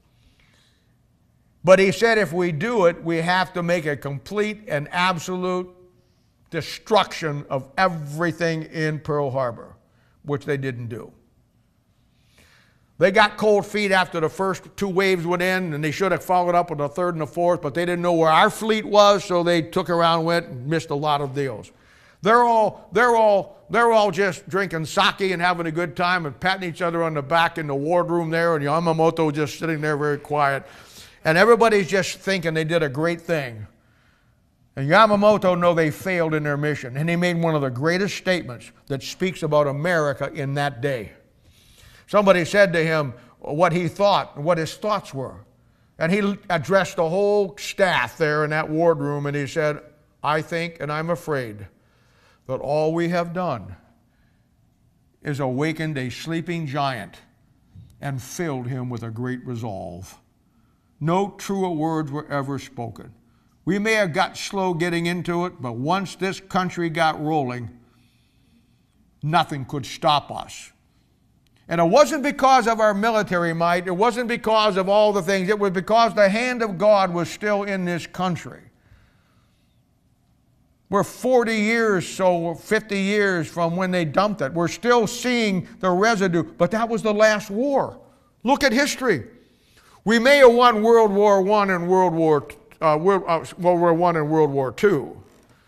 but he said if we do it, we have to make a complete and absolute destruction of everything in Pearl Harbor, which they didn't do. They got cold feet after the first two waves went in, and they should have followed up with the third and the fourth, but they didn't know where our fleet was, so they took around, went, and missed a lot of deals. They're all, they're all, they're all just drinking sake and having a good time and patting each other on the back in the wardroom there, and Yamamoto just sitting there very quiet. And everybody's just thinking they did a great thing. And Yamamoto know they failed in their mission, and he made one of the greatest statements that speaks about America in that day. Somebody said to him what he thought and what his thoughts were. And he addressed the whole staff there in that wardroom, and he said, I think and I'm afraid that all we have done is awakened a sleeping giant and filled him with a great resolve. No truer words were ever spoken. We may have got slow getting into it, but once this country got rolling, nothing could stop us. And it wasn't because of our military might. It wasn't because of all the things. It was because the hand of God was still in this country. We're forty years, so fifty years from when they dumped it. We're still seeing the residue, but that was the last war. Look at history. We may have won World War One and World War uh, World, uh, World War One and World War Two,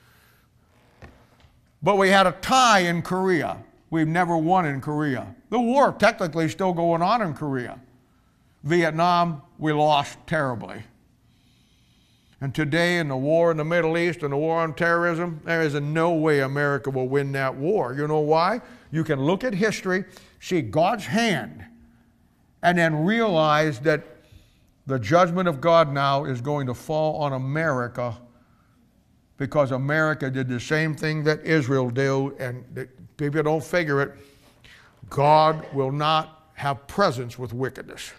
but we had a tie in Korea. We've never won in Korea. The war technically is still going on in Korea. Vietnam, we lost terribly. And today in the war in the Middle East and the war on terrorism, there is no way America will win that war. You know why? You can look at history, see God's hand, and then realize that the judgment of God now is going to fall on America because America did the same thing that Israel did, and people don't figure it. God will not have presence with wickedness.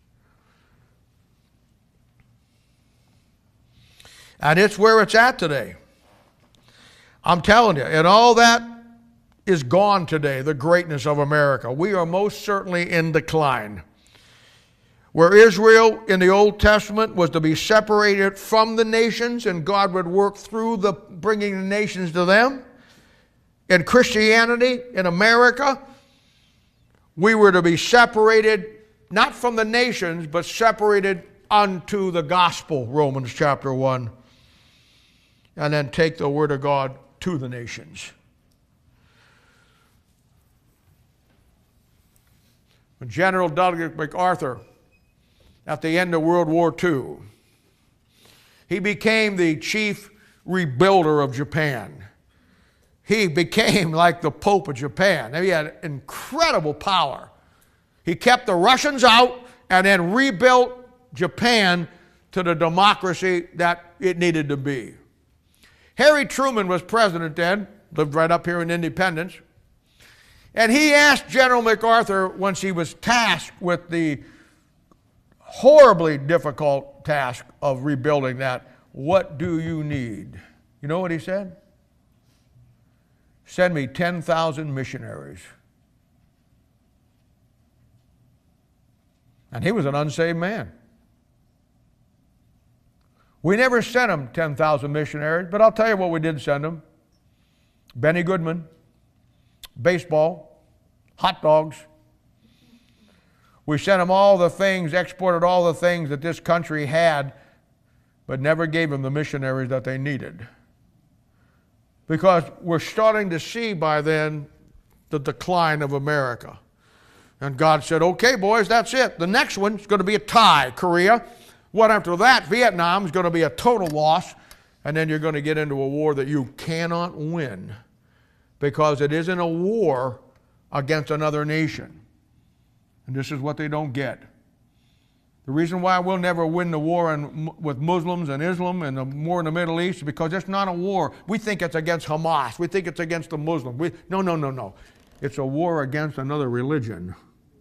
And it's where it's at today. I'm telling you, and all that is gone today, the greatness of America. We are most certainly in decline. Where Israel in the Old Testament was to be separated from the nations and God would work through the bringing the nations to them, in Christianity, in America, we were to be separated not from the nations, but separated unto the gospel, Romans chapter one, and then take the word of God to the nations. When General Douglas MacArthur, at the end of World War Two, he became the chief rebuilder of Japan. He became like the Pope of Japan. He had incredible power. He kept the Russians out and then rebuilt Japan to the democracy that it needed to be. Harry Truman was president then, lived right up here in Independence. And he asked General MacArthur, once he was tasked with the horribly difficult task of rebuilding that, what do you need? You know what he said? Send me ten thousand missionaries. And he was an unsaved man. We never sent him ten thousand missionaries, but I'll tell you what we did send him. Benny Goodman, baseball, hot dogs. We sent him all the things, exported all the things that this country had, but never gave them the missionaries that they needed. Because we're starting to see by then the decline of America. And God said, okay, boys, that's it. The next one's going to be a tie, Korea. What after that, Vietnam is going to be a total loss. And then you're going to get into a war that you cannot win because it isn't a war against another nation. And this is what they don't get. The reason why we'll never win the war in, with Muslims and Islam and the war in the Middle East is because it's not a war. We think it's against Hamas. We think it's against the Muslims. We, no, no, no, no. It's a war against another religion.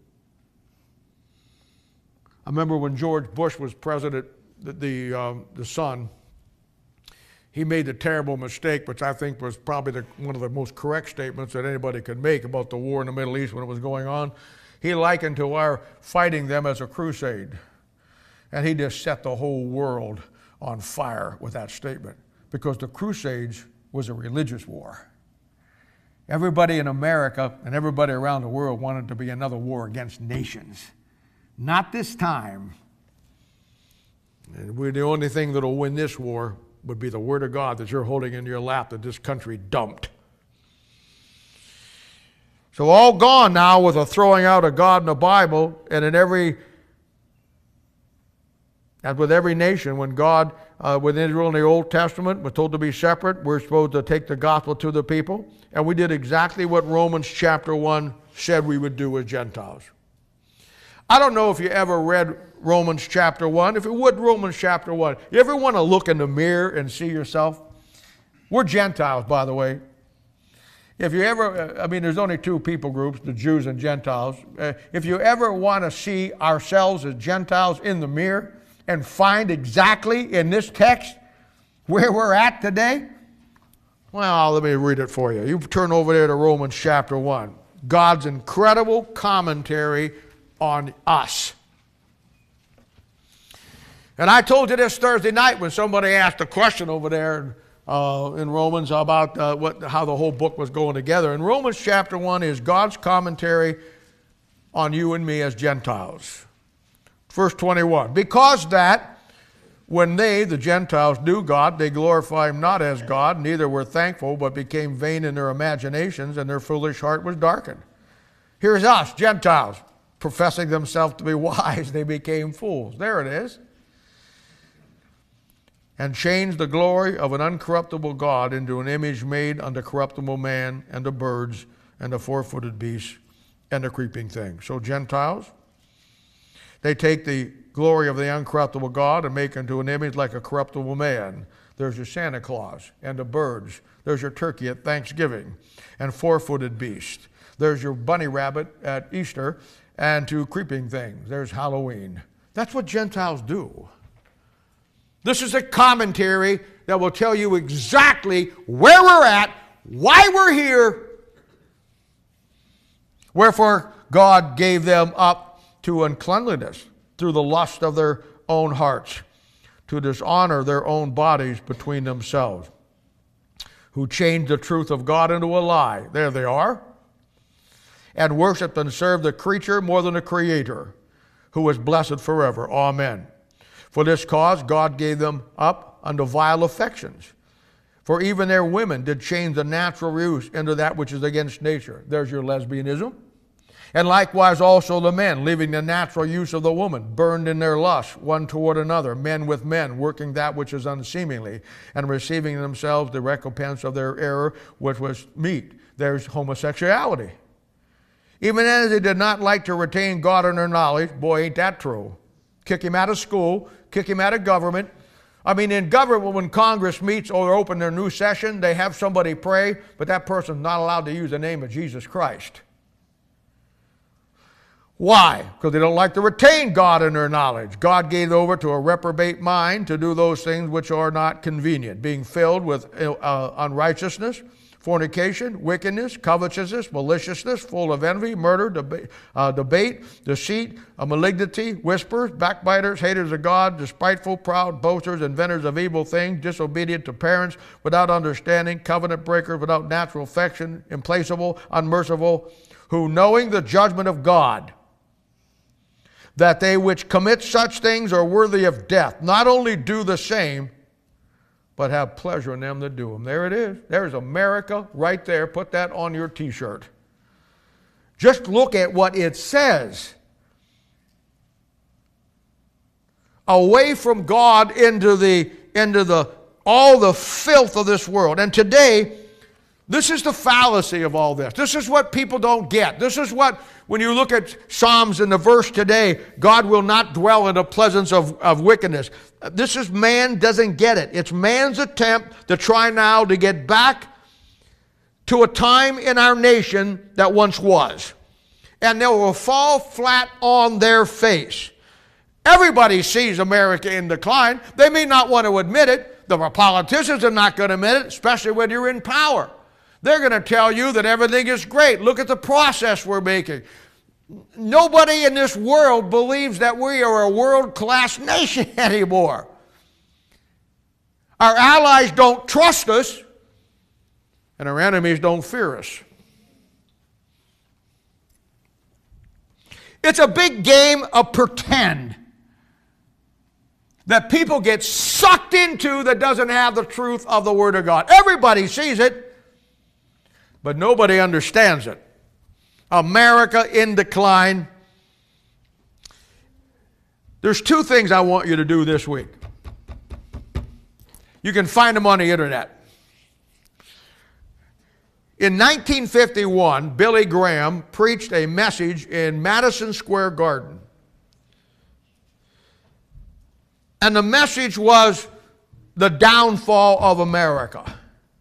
I remember when George Bush was president, the, the, um, the son, he made the terrible mistake, which I think was probably the, one of the most correct statements that anybody could make about the war in the Middle East when it was going on. He likened to our fighting them as a crusade. And he just set the whole world on fire with that statement because the Crusades was a religious war. Everybody in America and everybody around the world wanted to be another war against nations. Not this time. And we're the only thing that will win this war would be the Word of God that you're holding in your lap that this country dumped. So all gone now with the throwing out of God in the Bible, and in every, as with every nation, when God, uh, with Israel in the Old Testament, was told to be separate, we're supposed to take the gospel to the people, and we did exactly what Romans chapter one said we would do with Gentiles. I don't know if you ever read Romans chapter one. If you would, Romans chapter one. You ever want to look in the mirror and see yourself? We're Gentiles, by the way. If you ever, I mean, there's only two people groups, the Jews and Gentiles. Uh, if you ever want to see ourselves as Gentiles in the mirror and find exactly in this text where we're at today, well, let me read it for you. You turn over there to Romans chapter one. God's incredible commentary on us. And I told you this Thursday night when somebody asked a question over there uh, in Romans about uh, what, how the whole book was going together. And Romans chapter one is God's commentary on you and me as Gentiles. Verse twenty-one, because that when they, the Gentiles, knew God, they glorified him not as God, neither were thankful, but became vain in their imaginations, and their foolish heart was darkened. Here's us, Gentiles, professing themselves to be wise, they became fools. There it is. And changed the glory of an uncorruptible God into an image made unto corruptible man, and to birds, and to four-footed beasts, and to creeping things. So Gentiles, they take the glory of the uncorruptible God and make into an image like a corruptible man. There's your Santa Claus and the birds. There's your turkey at Thanksgiving and four-footed beast. There's your bunny rabbit at Easter and to creeping things. There's Halloween. That's what Gentiles do. This is a commentary that will tell you exactly where we're at, why we're here. Wherefore God gave them up to uncleanliness through the lust of their own hearts, to dishonor their own bodies between themselves, who changed the truth of God into a lie. There they are. And worshiped and served the creature more than the Creator, who is blessed forever. Amen. For this cause God gave them up unto vile affections. For even their women did change the natural use into that which is against nature. There's your lesbianism. And likewise also the men, leaving the natural use of the woman, burned in their lust one toward another, men with men, working that which is unseemly, and receiving in themselves the recompense of their error, which was meat. There's homosexuality. Even as they did not like to retain God in their knowledge, boy, ain't that true. Kick him out of school, kick him out of government. I mean, in government, when Congress meets or open their new session, they have somebody pray, but that person's not allowed to use the name of Jesus Christ. Why? Because they don't like to retain God in their knowledge. God gave over to a reprobate mind to do those things which are not convenient, being filled with uh, unrighteousness, fornication, wickedness, covetousness, maliciousness, full of envy, murder, deba- uh, debate, deceit, uh, malignity, whispers, backbiters, haters of God, despiteful, proud, boasters, inventors of evil things, disobedient to parents, without understanding, covenant breakers, without natural affection, implacable, unmerciful, who knowing the judgment of God, that they which commit such things are worthy of death, not only do the same, but have pleasure in them that do them. There it is. There's America right there. Put that on your t-shirt. Just look at what it says. Away from God into the into the all the filth of this world. And today, this is the fallacy of all this. This is what people don't get. This is what, when you look at Psalms in the verse today, God will not dwell in the presence of, of wickedness. This is man doesn't get it. It's man's attempt to try now to get back to a time in our nation that once was. And they will fall flat on their face. Everybody sees America in decline. They may not want to admit it. The politicians are not going to admit it, especially when you're in power. They're going to tell you that everything is great. Look at the process we're making. Nobody in this world believes that we are a world-class nation anymore. Our allies don't trust us, and our enemies don't fear us. It's a big game of pretend that people get sucked into that doesn't have the truth of the Word of God. Everybody sees it, but nobody understands it. America in decline. There's two things I want you to do this week. You can find them on the internet. In nineteen fifty-one, Billy Graham preached a message in Madison Square Garden. And the message was the downfall of America.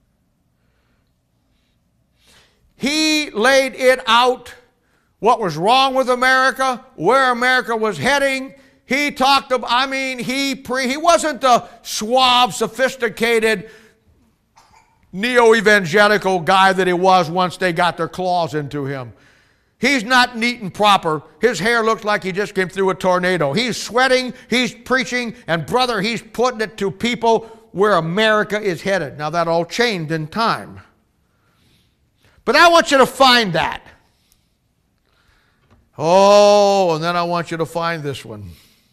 He laid it out, what was wrong with America, where America was heading. He talked about, I mean, he pre, he wasn't a suave, sophisticated neo-evangelical guy that he was once they got their claws into him. He's not neat and proper. His hair looks like he just came through a tornado. He's sweating, he's preaching, and brother, he's putting it to people where America is headed. Now that all changed in time. But I want you to find that. Oh, and then I want you to find this one.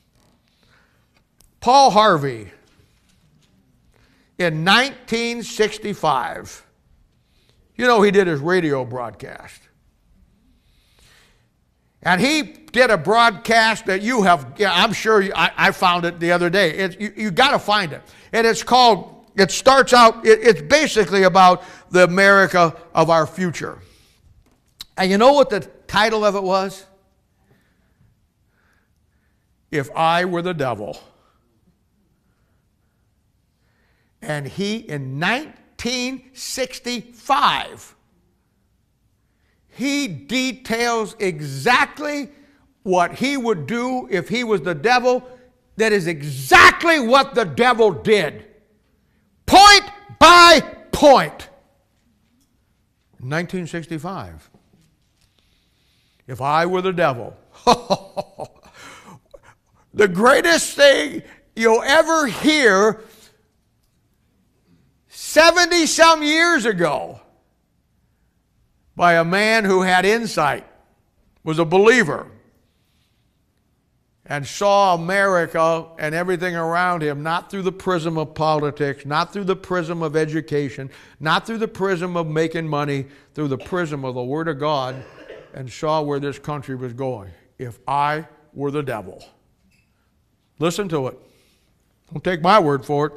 Paul Harvey, in nineteen sixty-five, you know, he did his radio broadcast. And he did a broadcast that you have, yeah, I'm sure, you, I, I found it the other day. It, you you got to find it. And it's called, it starts out, it, it's basically about the America of our future. And you know what the title of it was? If I Were the Devil. And he, in nineteen sixty-five, he details exactly what he would do if he was the devil. That is exactly what the devil did. Point by point. nineteen sixty-five. If I were the devil. The greatest thing you'll ever hear seventy-some years ago by a man who had insight, was a believer, and saw America and everything around him not through the prism of politics, not through the prism of education, not through the prism of making money, through the prism of the Word of God, and saw where this country was going. If I were the devil. Listen to it. Don't take my word for it.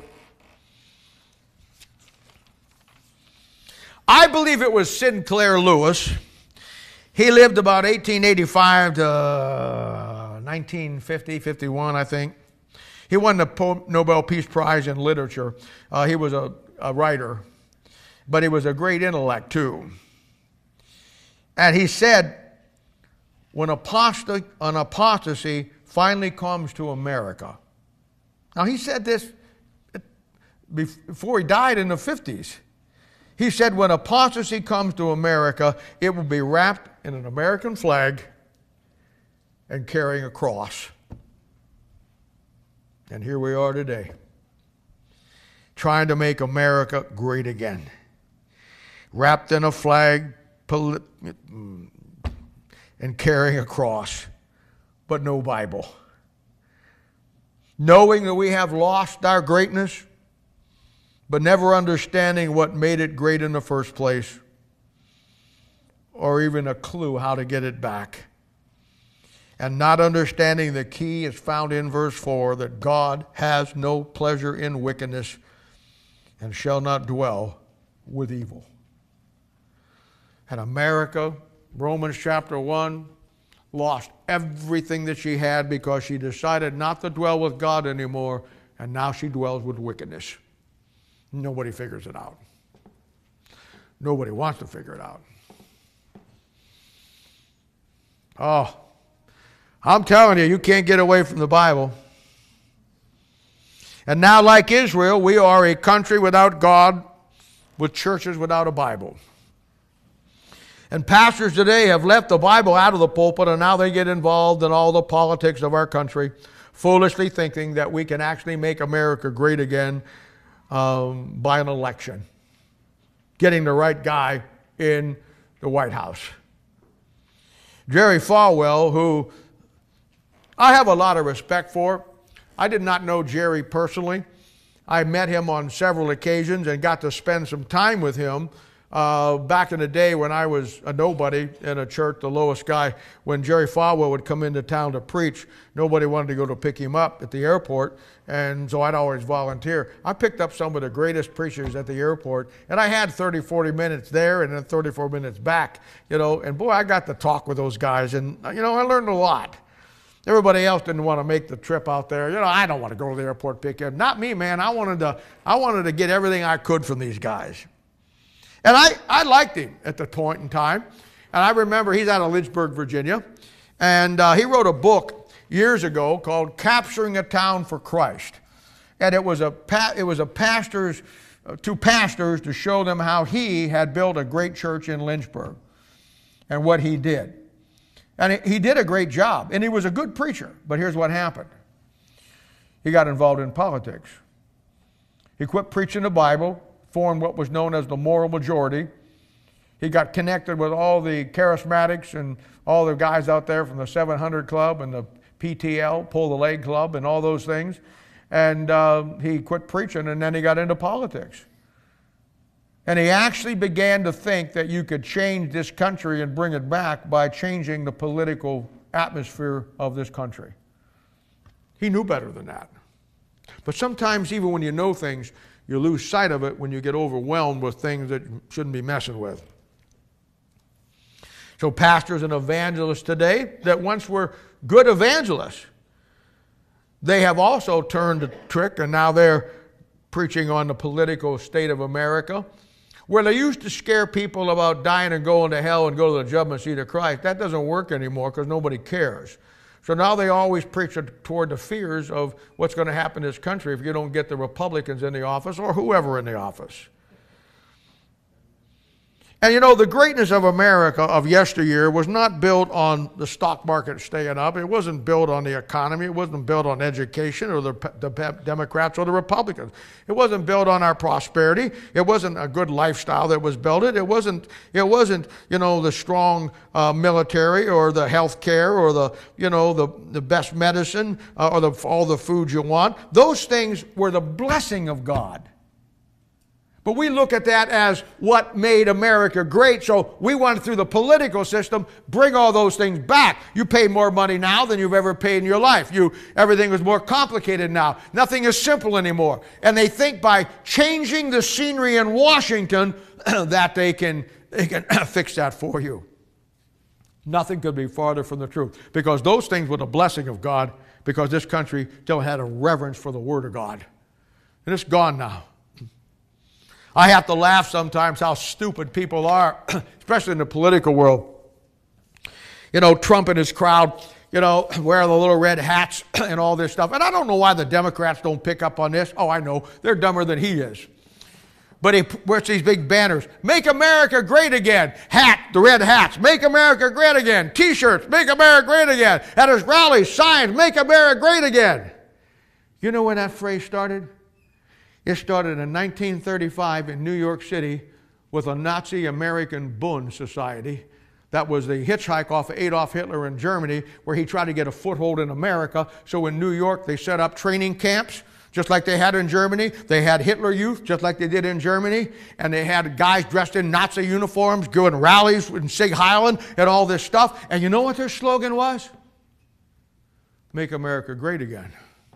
I believe it was Sinclair Lewis. He lived about eighteen eighty-five to nineteen fifty, fifty-one, I think. He won the Nobel Peace Prize in Literature. Uh, he was a, a writer, but he was a great intellect too. And he said, when apostasy, an apostasy finally comes to America. Now he said this before he died in the fifties. He said, when apostasy comes to America, it will be wrapped in an American flag and carrying a cross. And here we are today, trying to make America great again. Wrapped in a flag and carrying a cross, but no Bible. Knowing that we have lost our greatness, but never understanding what made it great in the first place, or even a clue how to get it back. And not understanding the key is found in verse four, that God has no pleasure in wickedness and shall not dwell with evil. And America, Romans chapter one, lost everything that she had because she decided not to dwell with God anymore, and now she dwells with wickedness. Nobody figures it out. Nobody wants to figure it out. Oh, I'm telling you, you can't get away from the Bible. And now, like Israel, we are a country without God, with churches without a Bible. And pastors today have left the Bible out of the pulpit, and now they get involved in all the politics of our country, foolishly thinking that we can actually make America great again um, by an election, getting the right guy in the White House. Jerry Falwell, who I have a lot of respect for. I did not know Jerry personally. I met him on several occasions and got to spend some time with him Uh, back in the day when I was a nobody in a church, the lowest guy. When Jerry Falwell would come into town to preach, nobody wanted to go to pick him up at the airport, and so I'd always volunteer. I picked up some of the greatest preachers at the airport, and I had thirty, forty minutes there and then thirty-four minutes back, you know, and boy, I got to talk with those guys, and, you know, I learned a lot. Everybody else didn't want to make the trip out there. You know, I don't want to go to the airport, pick him. Not me, man. I wanted to, I wanted to get everything I could from these guys. And I, I liked him at the point in time. And I remember he's out of Lynchburg, Virginia. And uh, he wrote a book years ago called Capturing a Town for Christ. And it was a, pa- it was a pastor's uh, to pastors to show them how he had built a great church in Lynchburg and what he did. And he did a great job, and he was a good preacher. But here's what happened. He got involved in politics. He quit preaching the Bible, formed what was known as the moral majority. He got connected with all the charismatics and all the guys out there from the seven hundred Club and the P T L, Pull the Leg Club, and all those things. And uh, he quit preaching, and then he got into politics. And he actually began to think that you could change this country and bring it back by changing the political atmosphere of this country. He knew better than that. But sometimes even when you know things, you lose sight of it when you get overwhelmed with things that you shouldn't be messing with. So pastors and evangelists today that once were good evangelists, they have also turned the trick, and now they're preaching on the political state of America. Where they used to scare people about dying and going to hell and go to the judgment seat of Christ, that doesn't work anymore because nobody cares. So now they always preach toward the fears of what's going to happen in this country if you don't get the Republicans in the office or whoever in the office. And you know, the greatness of America of yesteryear was not built on the stock market staying up. It wasn't built on the economy. It wasn't built on education or the, the Democrats or the Republicans. It wasn't built on our prosperity. It wasn't a good lifestyle that was built. It, it wasn't, it wasn't, you know, the strong uh, military or the health care or the, you know, the, the best medicine uh, or the, all the food you want. Those things were the blessing of God. But we look at that as what made America great, so we want, through the political system, bring all those things back. You pay more money now than you've ever paid in your life. You, everything is more complicated now. Nothing is simple anymore. And they think by changing the scenery in Washington that they can, they can fix that for you. Nothing could be farther from the truth, because those things were the blessing of God, because this country still had a reverence for the Word of God. And it's gone now. I have to laugh sometimes how stupid people are, especially in the political world. You know, Trump and his crowd, you know, wearing the little red hats and all this stuff. And I don't know why the Democrats don't pick up on this. Oh, I know. They're dumber than he is. But he wears these big banners. Make America great again. Hat, the red hats. Make America great again. T-shirts. Make America great again. At his rallies, signs. Make America great again. You know when that phrase started? It started in nineteen thirty-five in New York City with a Nazi American Bund Society. That was the hitchhike off of Adolf Hitler in Germany, where he tried to get a foothold in America. So in New York, they set up training camps, just like they had in Germany. They had Hitler Youth, just like they did in Germany. And they had guys dressed in Nazi uniforms, doing rallies in Sig Heil and all this stuff. And you know what their slogan was? Make America great again.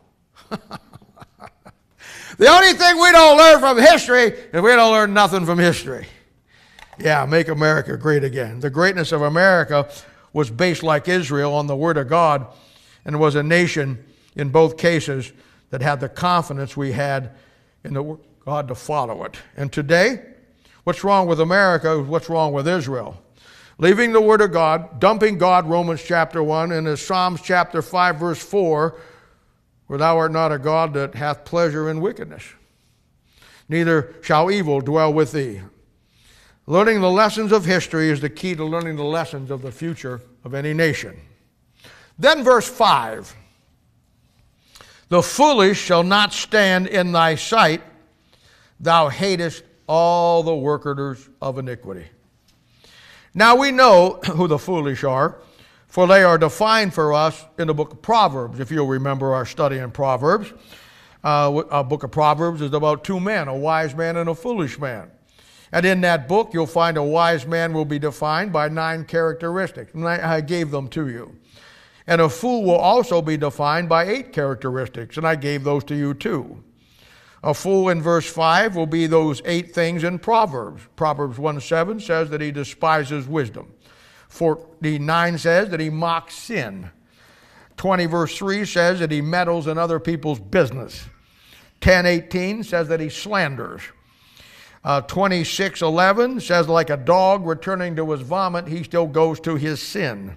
The only thing we don't learn from history is we don't learn nothing from history. Yeah, make America great again. The greatness of America was based, like Israel, on the Word of God, and was a nation in both cases that had the confidence we had in the Word of God to follow it. And today, what's wrong with America is what's wrong with Israel. Leaving the Word of God, dumping God, Romans chapter one, and in Psalms chapter five, verse four, for thou art not a God that hath pleasure in wickedness, neither shall evil dwell with thee. Learning the lessons of history is the key to learning the lessons of the future of any nation. Then verse five, the foolish shall not stand in thy sight, thou hatest all the workers of iniquity. Now we know who the foolish are, for they are defined for us in the book of Proverbs, if you'll remember our study in Proverbs. Uh, a book of Proverbs is about two men, a wise man and a foolish man. And in that book, you'll find a wise man will be defined by nine characteristics. And I, I gave them to you. And a fool will also be defined by eight characteristics, and I gave those to you too. A fool in verse five will be those eight things in Proverbs. Proverbs one seven says that he despises wisdom. forty-nine says that he mocks sin. twenty verse three says that he meddles in other people's business. ten eighteen says that he slanders. Uh, twenty-six eleven says like a dog returning to his vomit, he still goes to his sin.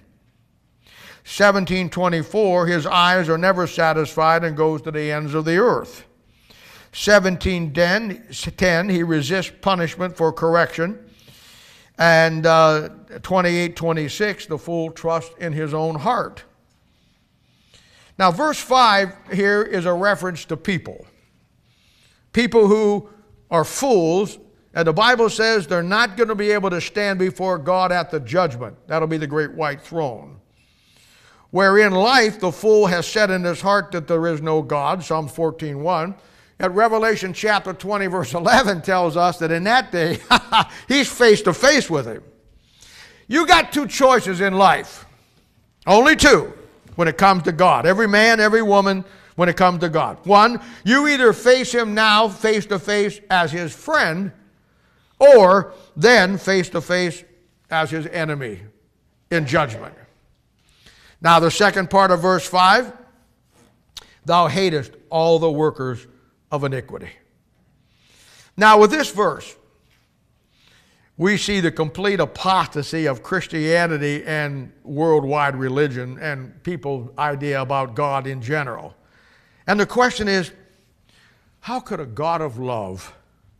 seventeen twenty-four, his eyes are never satisfied and goes to the ends of the earth. seventeen ten, he resists punishment for correction. And uh, twenty-eight twenty-six, the fool trusts in his own heart. Now, verse five here is a reference to people. People who are fools, and the Bible says they're not going to be able to stand before God at the judgment. That'll be the great white throne. Where in life the fool has said in his heart that there is no God, Psalm fourteen one. At Revelation chapter twenty, verse eleven tells us that in that day, he's face to face with him. You got two choices in life. Only two when it comes to God. Every man, every woman when it comes to God. One, you either face him now face to face as his friend, or then face to face as his enemy in judgment. Now the second part of verse five, thou hatest all the workers of iniquity. Now with this verse, we see the complete apostasy of Christianity and worldwide religion and people's idea about God in general. And the question is, how could a God of love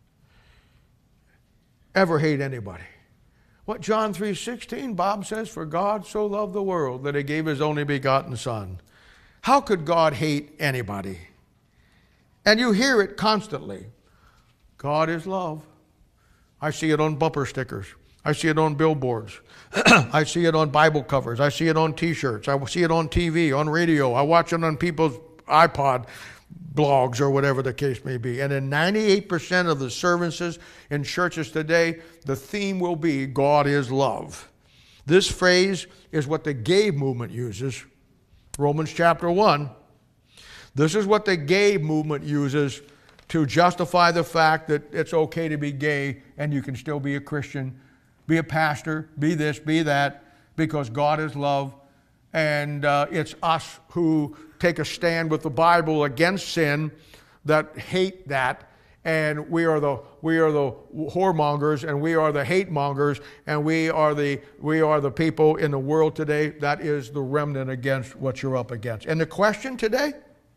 ever hate anybody? What John three sixteen, Bob says, for God so loved the world that he gave his only begotten Son. How could God hate anybody? And you hear it constantly. God is love. I see it on bumper stickers. I see it on billboards. I see it on Bible covers. I see it on t-shirts. I see it on T V, on radio. I watch it on people's iPod blogs or whatever the case may be. And in ninety-eight percent of the services in churches today, the theme will be God is love. This phrase is what the gay movement uses. Romans chapter one. This is what the gay movement uses to justify the fact that it's okay to be gay and you can still be a Christian, be a pastor, be this, be that, because God is love. And uh, it's us who take a stand with the Bible against sin that hate that. And we are the we are the whoremongers, and we are the hate mongers, and we are the we are the people in the world today that is the remnant against what you're up against. And the question today,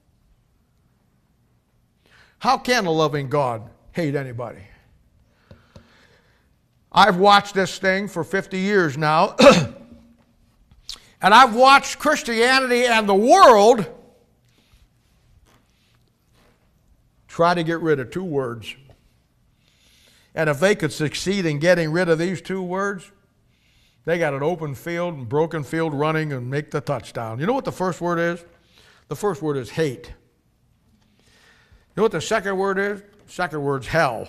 how can a loving God hate anybody? I've watched this thing for fifty years now, and I've watched Christianity and the world try to get rid of two words. And if they could succeed in getting rid of these two words, they got an open field and broken field running and make the touchdown. You know what the first word is? The first word is hate. You know what the second word is? The second word's hell.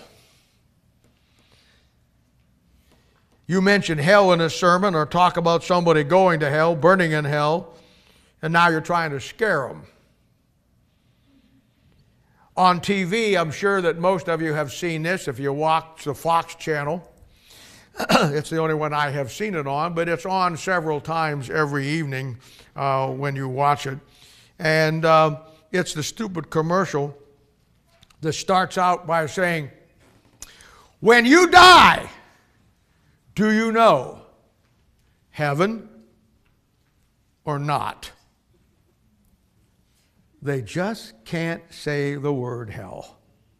You mention hell in a sermon or talk about somebody going to hell, burning in hell, and now you're trying to scare them. On T V, I'm sure that most of you have seen this if you watch the Fox channel. It's the only one I have seen it on, but it's on several times every evening uh, when you watch it. And uh, it's the stupid commercial that starts out by saying, when you die, do you know heaven or not? They just can't say the word hell.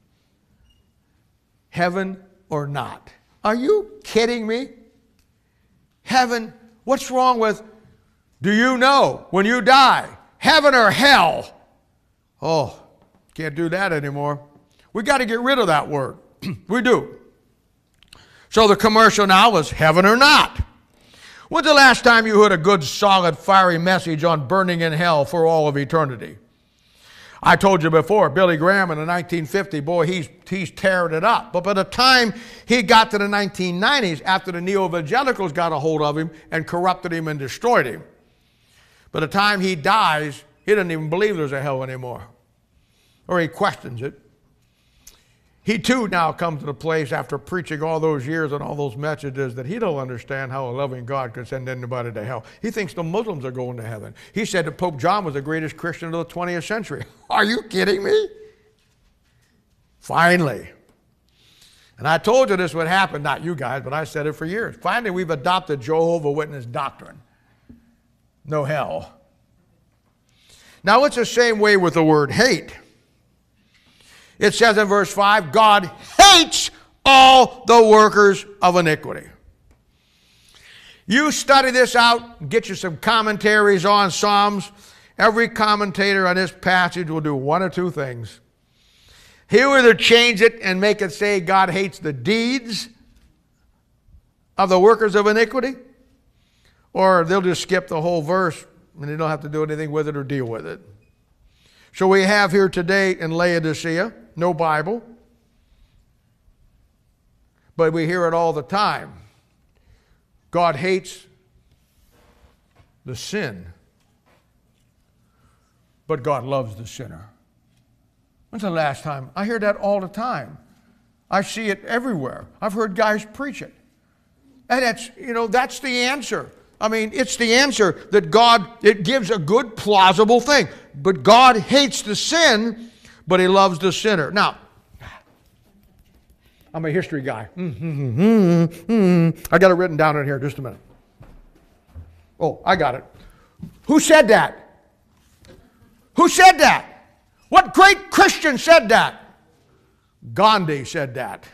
Heaven or not. Are you kidding me? Heaven, what's wrong with, do you know when you die, heaven or hell? Oh, can't do that anymore. We got to get rid of that word. We do. So the commercial now was heaven or not. When's the last time you heard a good, solid, fiery message on burning in hell for all of eternity? I told you before, Billy Graham in the nineteen fifty, boy, he's, he's tearing it up. But by the time he got to the nineteen nineties, after the neo-evangelicals got a hold of him and corrupted him and destroyed him, by the time he dies, he doesn't even believe there's a hell anymore. Or he questions it. He too now comes to the place after preaching all those years and all those messages that he don't understand how a loving God could send anybody to hell. He thinks the Muslims are going to heaven. He said that Pope John was the greatest Christian of the twentieth century. Are you kidding me? Finally. And I told you this would happen, not you guys, but I said it for years. Finally, we've adopted Jehovah's Witness doctrine. No hell. Now, it's the same way with the word hate. It says in verse five, God hates all the workers of iniquity. You study this out, get you some commentaries on Psalms. Every commentator on this passage will do one or two things. He'll either change it and make it say God hates the deeds of the workers of iniquity, or they'll just skip the whole verse and they don't have to do anything with it or deal with it. So we have here today in Laodicea, no Bible, but we hear it all the time. God hates the sin, but God loves the sinner. When's the last time? I hear that all the time. I see it everywhere. I've heard guys preach it. And that's, you know, that's the answer. I mean, it's the answer that God, it gives a good, plausible thing. But God hates the sin, but He loves the sinner. Now, I'm a history guy. Mm-hmm, mm-hmm, mm-hmm. I got it written down in here. Just a minute. Oh, I got it. Who said that? Who said that? What great Christian said that? Gandhi said that.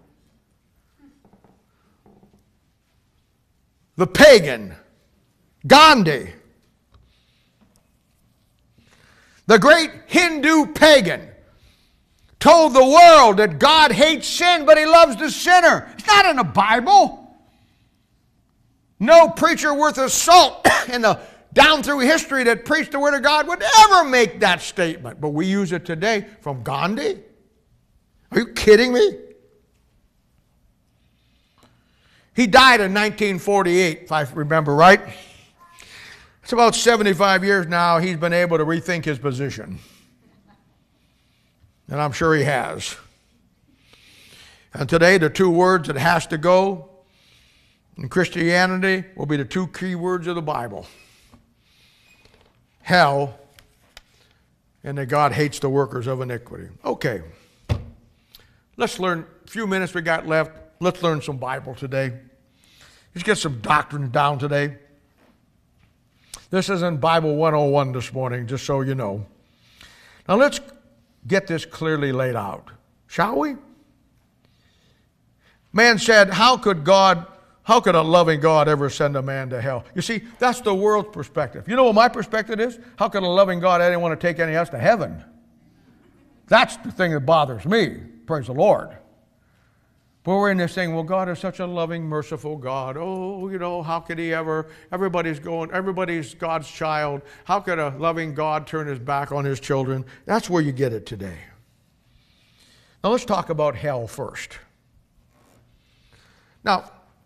The pagan, Gandhi. The great Hindu pagan told the world that God hates sin, but He loves the sinner. It's not in the Bible. No preacher worth of salt in the down through history that preached the Word of God would ever make that statement. But we use it today from Gandhi. Are you kidding me? He died in nineteen forty-eight, if I remember right. It's about seventy-five years now he's been able to rethink his position. And I'm sure he has. And today the two words that has to go in Christianity will be the two key words of the Bible. Hell, and that God hates the workers of iniquity. Okay. Let's learn, a few minutes we got left, let's learn some Bible today. Let's get some doctrine down today. This isn't Bible one oh one this morning, just so you know. Now let's get this clearly laid out, shall we? Man said, how could God, how could a loving God ever send a man to hell? You see, that's the world's perspective. You know what my perspective is? How could a loving God ever want to take any of us to heaven? That's the thing that bothers me. Praise the Lord. But we're in this thing, well, God is such a loving, merciful God. Oh, you know, how could He ever, everybody's going, everybody's God's child. How could a loving God turn His back on His children? That's where you get it today. Now let's talk about hell first. Now,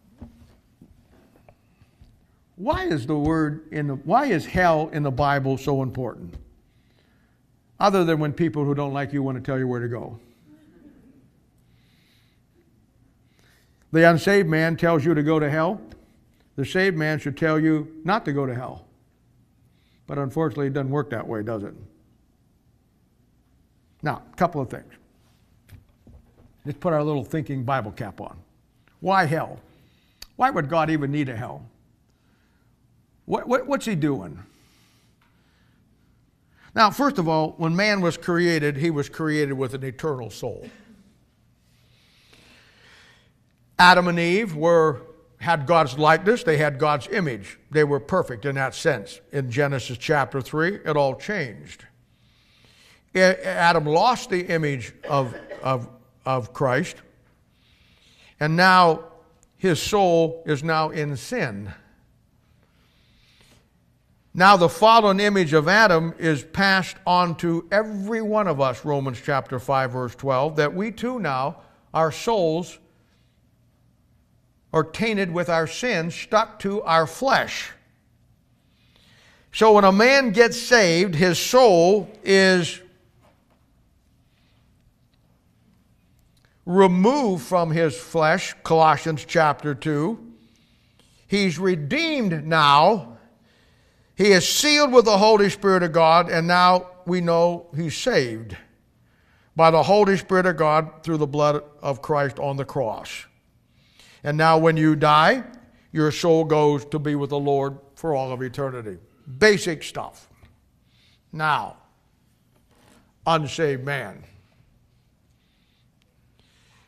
why is the word in the, why is hell in the Bible so important? Other than when people who don't like you want to tell you where to go. The unsaved man tells you to go to hell. The saved man should tell you not to go to hell. But unfortunately, it doesn't work that way, does it? Now, a couple of things. Let's put our little thinking Bible cap on. Why hell? Why would God even need a hell? What, what, what's He doing? Now, first of all, when man was created, he was created with an eternal soul. Adam and Eve were, had God's likeness. They had God's image. They were perfect in that sense. In Genesis chapter three, it all changed. Adam lost the image of, of, of Christ, and now his soul is now in sin. Now the fallen image of Adam is passed on to every one of us, Romans chapter five, verse twelve, that we too now, our souls are tainted with our sins, stuck to our flesh. So when a man gets saved, his soul is removed from his flesh, Colossians chapter two. He's redeemed now. He is sealed with the Holy Spirit of God, and now we know he's saved by the Holy Spirit of God through the blood of Christ on the cross. And now when you die, your soul goes to be with the Lord for all of eternity. Basic stuff. Now, unsaved man.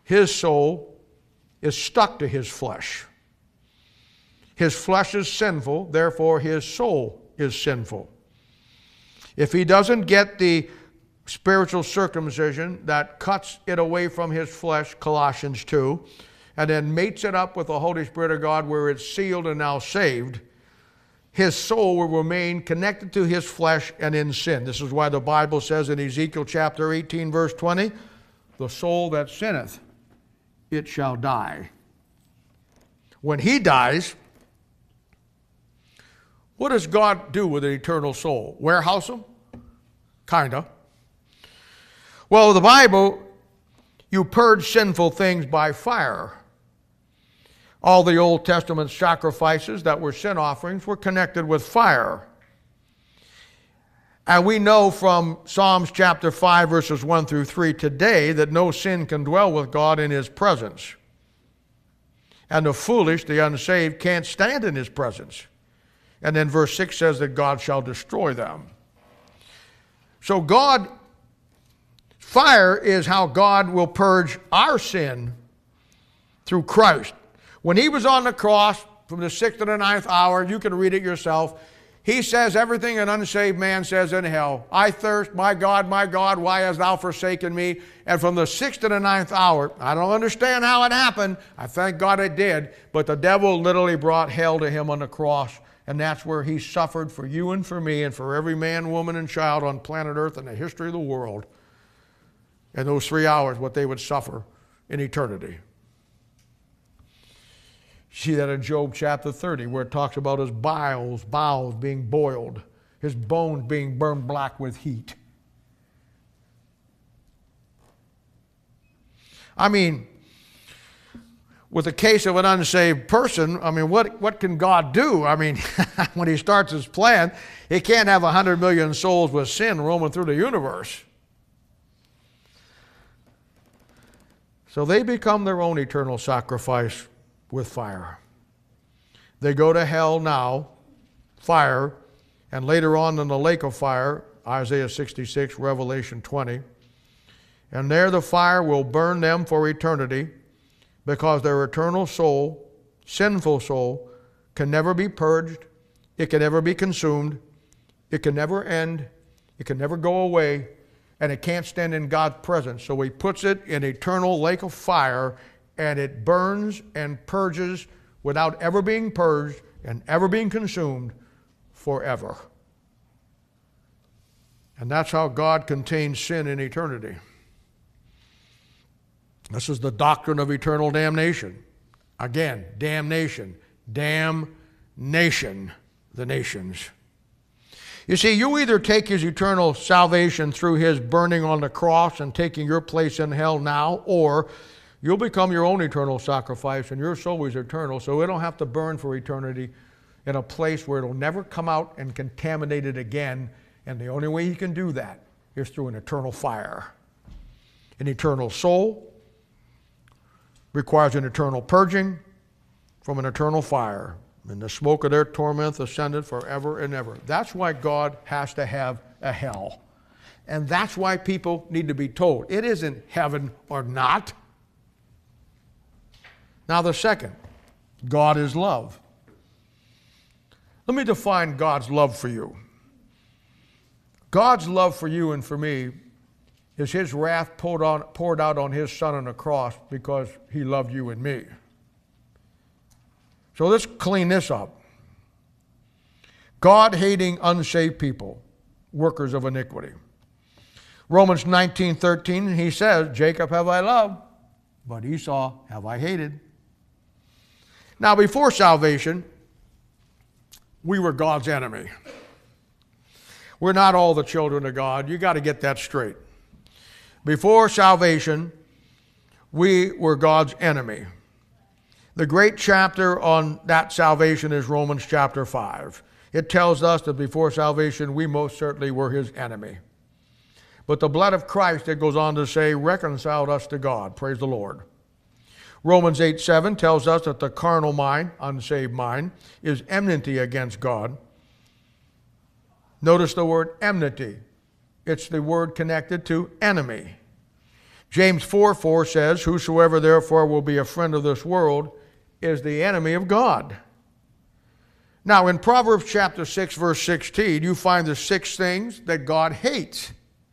his soul is stuck to his flesh. His flesh is sinful, therefore his soul is sinful. If he doesn't get the spiritual circumcision that cuts it away from his flesh, Colossians two, and then mates it up with the Holy Spirit of God where it's sealed and now saved, his soul will remain connected to his flesh and in sin. This is why the Bible says in Ezekiel chapter eighteen, verse twenty, the soul that sinneth, it shall die. When he dies, what does God do with an eternal soul? Warehouse him? Kinda. Well, the Bible, you purge sinful things by fire. All the Old Testament sacrifices that were sin offerings were connected with fire. And we know from Psalms chapter five, verses one through three today that no sin can dwell with God in his presence. And the foolish, the unsaved, can't stand in his presence. And then verse six says that God shall destroy them. So God, fire is how God will purge our sin through Christ. When he was on the cross from the sixth to the ninth hour, you can read it yourself, he says everything an unsaved man says in hell. I thirst, my God, my God, why hast thou forsaken me? And from the sixth to the ninth hour, I don't understand how it happened. I thank God it did. But the devil literally brought hell to him on the cross. And that's where he suffered for you and for me and for every man, woman, and child on planet Earth in the history of the world. And those three hours, what they would suffer in eternity. See that in Job chapter thirty, where it talks about his bowels, bowels being boiled, his bones being burned black with heat. I mean, with the case of an unsaved person, I mean, what, what can God do? I mean, when he starts his plan, he can't have a hundred million souls with sin roaming through the universe. So they become their own eternal sacrifice with fire. They go to hell now, fire, and later on in the lake of fire, Isaiah sixty-six, Revelation twenty. And there the fire will burn them for eternity, because their eternal soul, sinful soul, can never be purged, it can never be consumed, it can never end, it can never go away, and it can't stand in God's presence. So he puts it in eternal lake of fire, and it burns and purges without ever being purged and ever being consumed forever. And that's how God contains sin in eternity. This is the doctrine of eternal damnation. Again, damnation. Damnation, the nations. You see, you either take his eternal salvation through his burning on the cross and taking your place in hell now, or you'll become your own eternal sacrifice, and your soul is eternal, so it'll have to burn for eternity in a place where it'll never come out and contaminate it again. And the only way you can do that is through an eternal fire. An eternal soul requires an eternal purging from an eternal fire. And the smoke of their torment ascended forever and ever. That's why God has to have a hell. And that's why people need to be told. It isn't heaven or not. Now the second, God is love. Let me define God's love for you. God's love for you and for me is his wrath poured, on, poured out on his son on the cross because he loved you and me. So let's clean this up. God-hating, unsaved people, workers of iniquity. Romans nineteen thirteen, he says, Jacob have I loved, but Esau have I hated. Now, before salvation, we were God's enemy. We're not all the children of God. You got to get that straight. Before salvation, we were God's enemy. The great chapter on that salvation is Romans chapter five. It tells us that before salvation, we most certainly were his enemy. But the blood of Christ, it goes on to say, reconciled us to God. Praise the Lord. Romans eight seven tells us that the carnal mind, unsaved mind, is enmity against God. Notice the word enmity. It's the word connected to enemy. James four four says, whosoever therefore will be a friend of this world is the enemy of God. Now, in Proverbs chapter six, verse sixteen, you find the six things that God hates.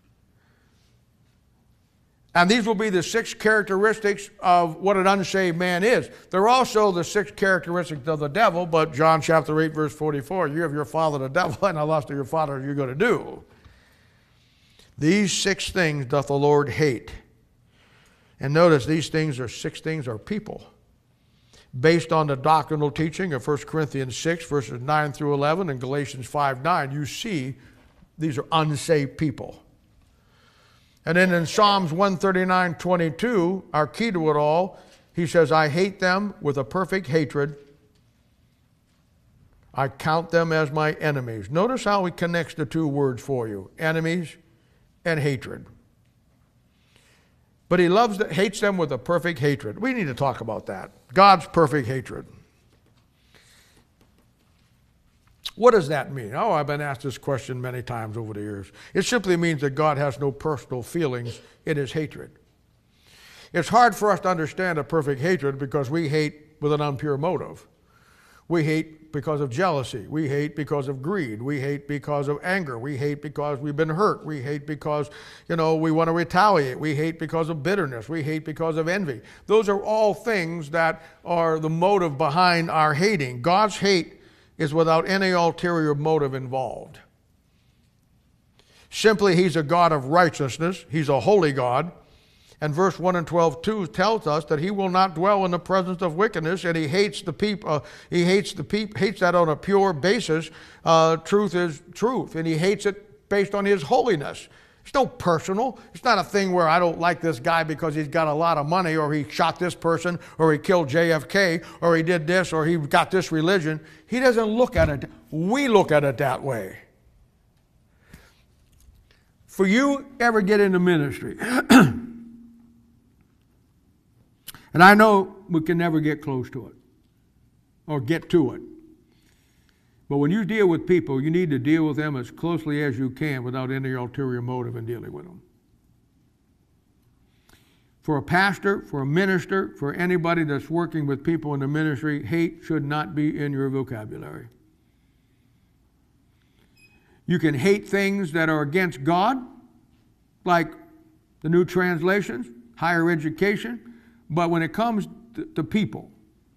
And these will be the six characteristics of what an unsaved man is. They're also the six characteristics of the devil, but John chapter eight, verse forty-four, you have your father the devil, and the lust of your father you're going to do. These six things doth the Lord hate. And notice these things are six things are people. Based on the doctrinal teaching of First Corinthians six, verses nine through eleven, and Galatians five nine, you see these are unsaved people. And then in Psalms one thirty-nine twenty-two, our key to it all, he says, I hate them with a perfect hatred. I count them as my enemies. Notice how he connects the two words for you, enemies and hatred. But he loves, the, hates them with a perfect hatred. We need to talk about that. God's perfect hatred. What does that mean? Oh, I've been asked this question many times over the years. It simply means that God has no personal feelings in his hatred. It's hard for us to understand a perfect hatred because we hate with an impure motive. We hate because of jealousy. We hate because of greed. We hate because of anger. We hate because we've been hurt. We hate because, you know, we want to retaliate. We hate because of bitterness. We hate because of envy. Those are all things that are the motive behind our hating. God's hate is without any ulterior motive involved. Simply, he's a God of righteousness. He's a holy God. And verse one and twelve two tells us that he will not dwell in the presence of wickedness, and he hates the people. Uh, he hates the people. Hates that on a pure basis. Uh, truth is truth, and he hates it based on his holiness. It's no personal. It's not a thing where I don't like this guy because he's got a lot of money, or he shot this person, or he killed J F K, or he did this, or he got this religion. He doesn't look at it. We look at it that way. For you ever get into ministry. And I know we can never get close to it or get to it. But when you deal with people, you need to deal with them as closely as you can without any ulterior motive in dealing with them. For a pastor, for a minister, for anybody that's working with people in the ministry, hate should not be in your vocabulary. You can hate things that are against God, like the new translations, higher education. But when it comes to, to people,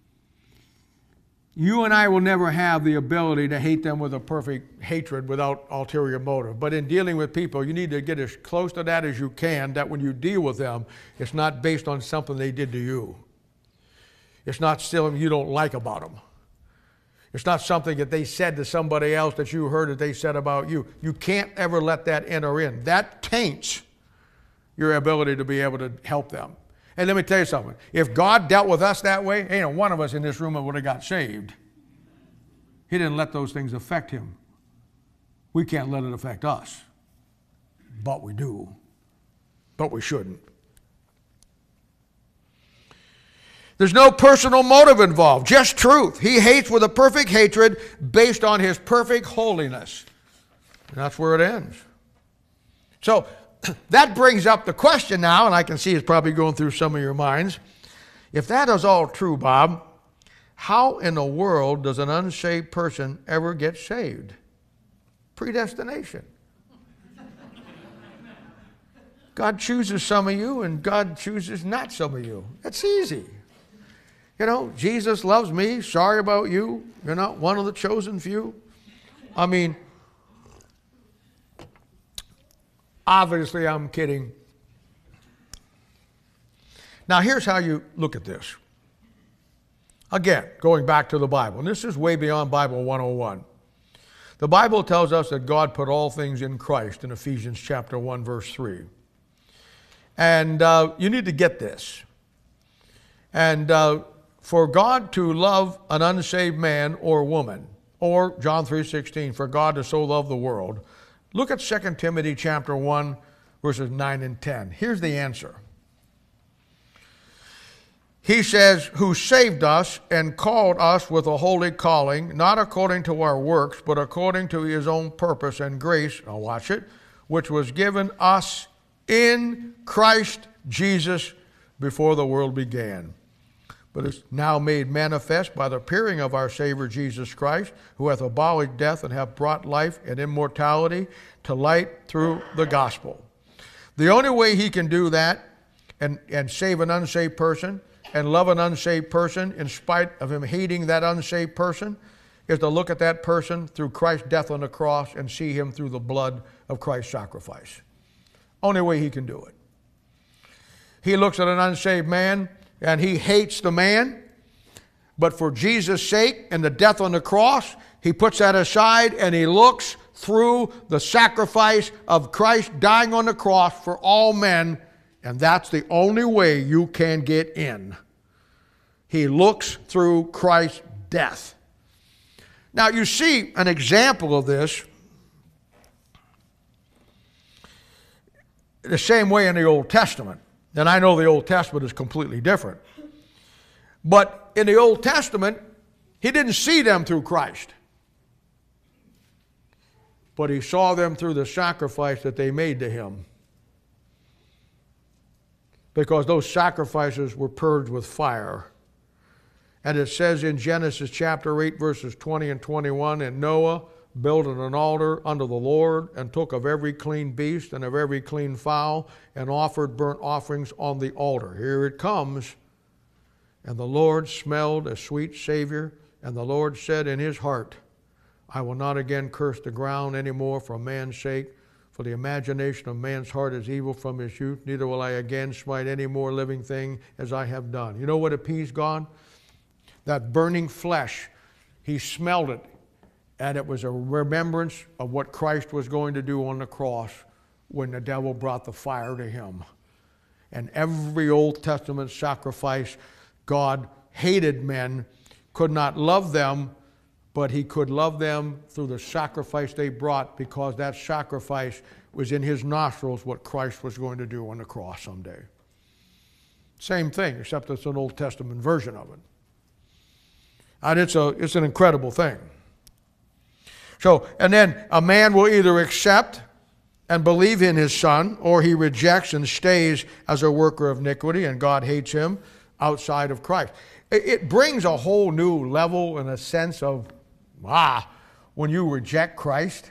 you and I will never have the ability to hate them with a perfect hatred without ulterior motive. But in dealing with people, you need to get as close to that as you can, that when you deal with them, it's not based on something they did to you. It's not something you don't like about them. It's not something that they said to somebody else that you heard that they said about you. You can't ever let that enter in. That taints your ability to be able to help them. And let me tell you something. If God dealt with us that way, ain't one of us in this room would have got saved. He didn't let those things affect him. We can't let it affect us. But we do. But we shouldn't. There's no personal motive involved, just truth. He hates with a perfect hatred based on his perfect holiness. And that's where it ends. So, that brings up the question now, and I can see it's probably going through some of your minds. If that is all true, Bob, how in the world does an unsaved person ever get saved? Predestination. God chooses some of you, and God chooses not some of you. That's easy. You know, Jesus loves me. Sorry about you. You're not one of the chosen few. I mean, obviously, I'm kidding. Now, here's how you look at this. Again, going back to the Bible, and this is way beyond Bible one oh one. The Bible tells us that God put all things in Christ in Ephesians chapter one, verse three. And uh, you need to get this. And uh, for God to love an unsaved man or woman, or John three sixteen, for God to so love the world. Look at Second Timothy chapter one, verses nine and ten. Here's the answer. He says, who saved us and called us with a holy calling, not according to our works, but according to his own purpose and grace, now watch it, which was given us in Christ Jesus before the world began, but is now made manifest by the appearing of our Savior Jesus Christ, who hath abolished death and hath brought life and immortality to light through the gospel. The only way he can do that and, and save an unsaved person and love an unsaved person in spite of him hating that unsaved person is to look at that person through Christ's death on the cross and see him through the blood of Christ's sacrifice. Only way he can do it. He looks at an unsaved man and he hates the man, but for Jesus' sake and the death on the cross, he puts that aside and he looks through the sacrifice of Christ dying on the cross for all men, and that's the only way you can get in. He looks through Christ's death. Now you see an example of this the same way in the Old Testament. And I know the Old Testament is completely different. But in the Old Testament, he didn't see them through Christ. But he saw them through the sacrifice that they made to him. Because those sacrifices were purged with fire. And it says in Genesis chapter eight, verses twenty and twenty-one, and Noah built an altar unto the Lord, and took of every clean beast and of every clean fowl, and offered burnt offerings on the altar. Here it comes. And the Lord smelled a sweet Savior, and the Lord said in his heart, I will not again curse the ground any more for man's sake, for the imagination of man's heart is evil from his youth, neither will I again smite any more living thing as I have done. You know what appeased God? That burning flesh, he smelled it, and it was a remembrance of what Christ was going to do on the cross when the devil brought the fire to him. And every Old Testament sacrifice, God hated men, could not love them, but he could love them through the sacrifice they brought, because that sacrifice was in his nostrils what Christ was going to do on the cross someday. Same thing, except it's an Old Testament version of it. And it's, a, it's an incredible thing. So, and then a man will either accept and believe in his son, or he rejects and stays as a worker of iniquity, and God hates him outside of Christ. It, it brings a whole new level and a sense of, ah, when you reject Christ,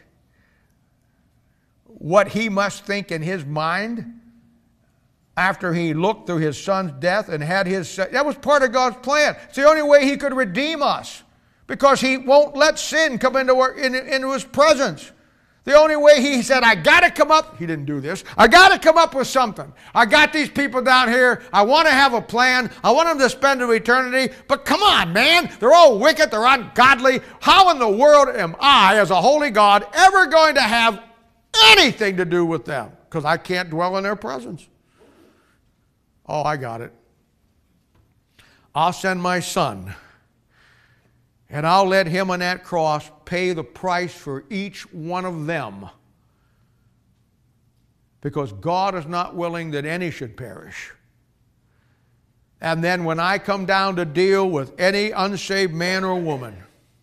what he must think in his mind after he looked through his son's death and had his, that was part of God's plan. It's the only way he could redeem us, because he won't let sin come into, our, in, into his presence. The only way he said, I got to come up, he didn't do this, I got to come up with something. I got these people down here, I want to have a plan, I want them to spend an eternity, but come on, man, they're all wicked, they're ungodly. How in the world am I, as a holy God, ever going to have anything to do with them? Because I can't dwell in their presence. Oh, I got it. I'll send my son, and I'll let him on that cross pay the price for each one of them. Because God is not willing that any should perish. And then when I come down to deal with any unsaved man or woman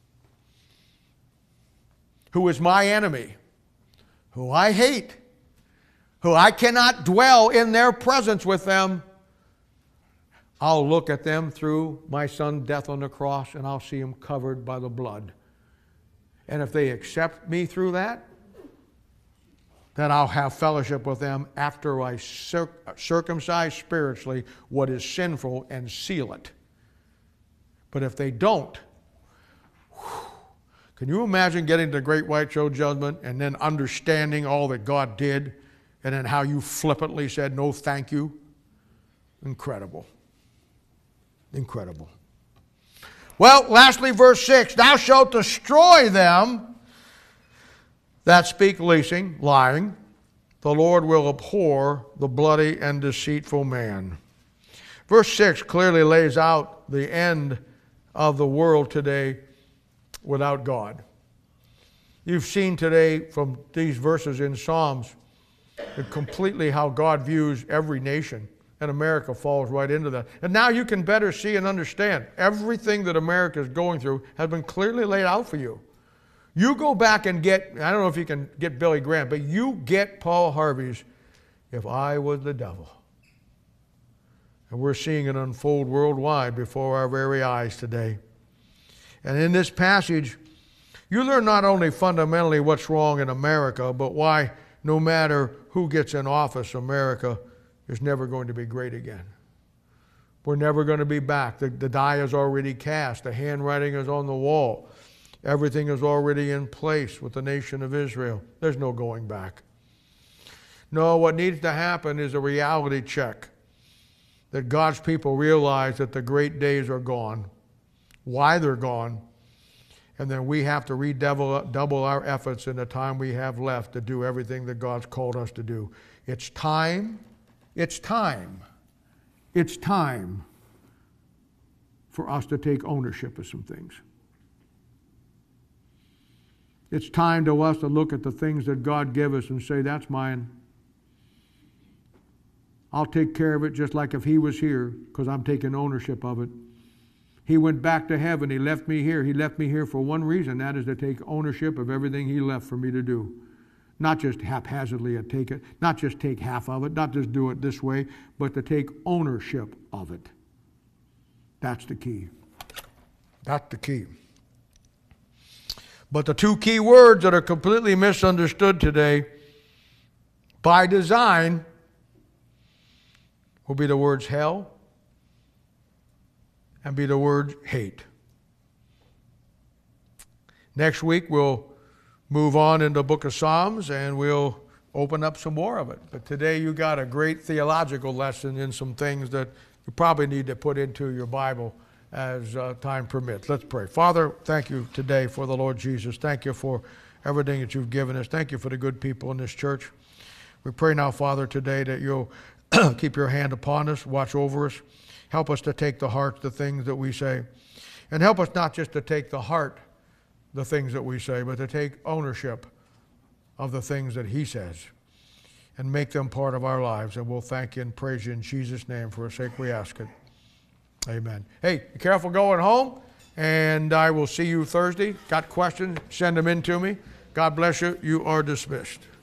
who is my enemy, who I hate, who I cannot dwell in their presence with them, I'll look at them through my son's death on the cross, and I'll see them covered by the blood. And if they accept me through that, then I'll have fellowship with them after I circ- circumcise spiritually what is sinful and seal it. But if they don't, whew, can you imagine getting to the great white throne judgment and then understanding all that God did, and then how you flippantly said, no, thank you? Incredible. Incredible. Well, lastly, verse six, thou shalt destroy them that speak leasing, lying. The Lord will abhor the bloody and deceitful man. Verse six clearly lays out the end of the world today without God. You've seen today from these verses in Psalms completely how God views every nation. And America falls right into that. And now you can better see and understand everything that America is going through has been clearly laid out for you. You go back and get, I don't know if you can get Billy Graham, but you get Paul Harvey's if I was the devil. And we're seeing it unfold worldwide before our very eyes today. And in this passage, you learn not only fundamentally what's wrong in America, but why no matter who gets in office, America is never going to be great again. We're never going to be back. The, the die is already cast. The handwriting is on the wall. Everything is already in place with the nation of Israel. There's no going back. No, what needs to happen is a reality check. That God's people realize that the great days are gone, why they're gone, and then we have to redouble double our efforts in the time we have left to do everything that God's called us to do. It's time, it's time, it's time for us to take ownership of some things. It's time to us to look at the things that God gave us and say, that's mine. I'll take care of it just like if He was here, because I'm taking ownership of it. He went back to heaven. He left me here. He left me here for one reason. That is to take ownership of everything He left for me to do. Not just haphazardly take it, not just take half of it, not just do it this way, but to take ownership of it. That's the key. That's the key. But the two key words that are completely misunderstood today, by design, will be the words hell and be the word hate. Next week we'll move on into the book of Psalms and we'll open up some more of it. But today you got a great theological lesson in some things that you probably need to put into your Bible as uh, time permits. Let's pray. Father, thank you today for the Lord Jesus. Thank you for everything that you've given us. Thank you for the good people in this church. We pray now, Father, today that you'll keep your hand upon us, watch over us. Help us to take to heart the things that we say. And help us not just to take to heart the things that we say, but to take ownership of the things that He says and make them part of our lives. And we'll thank you and praise you in Jesus' name. For His sake we ask it. Amen. Hey, be careful going home, and I will see you Thursday. Got questions? Send them in to me. God bless you. You are dismissed.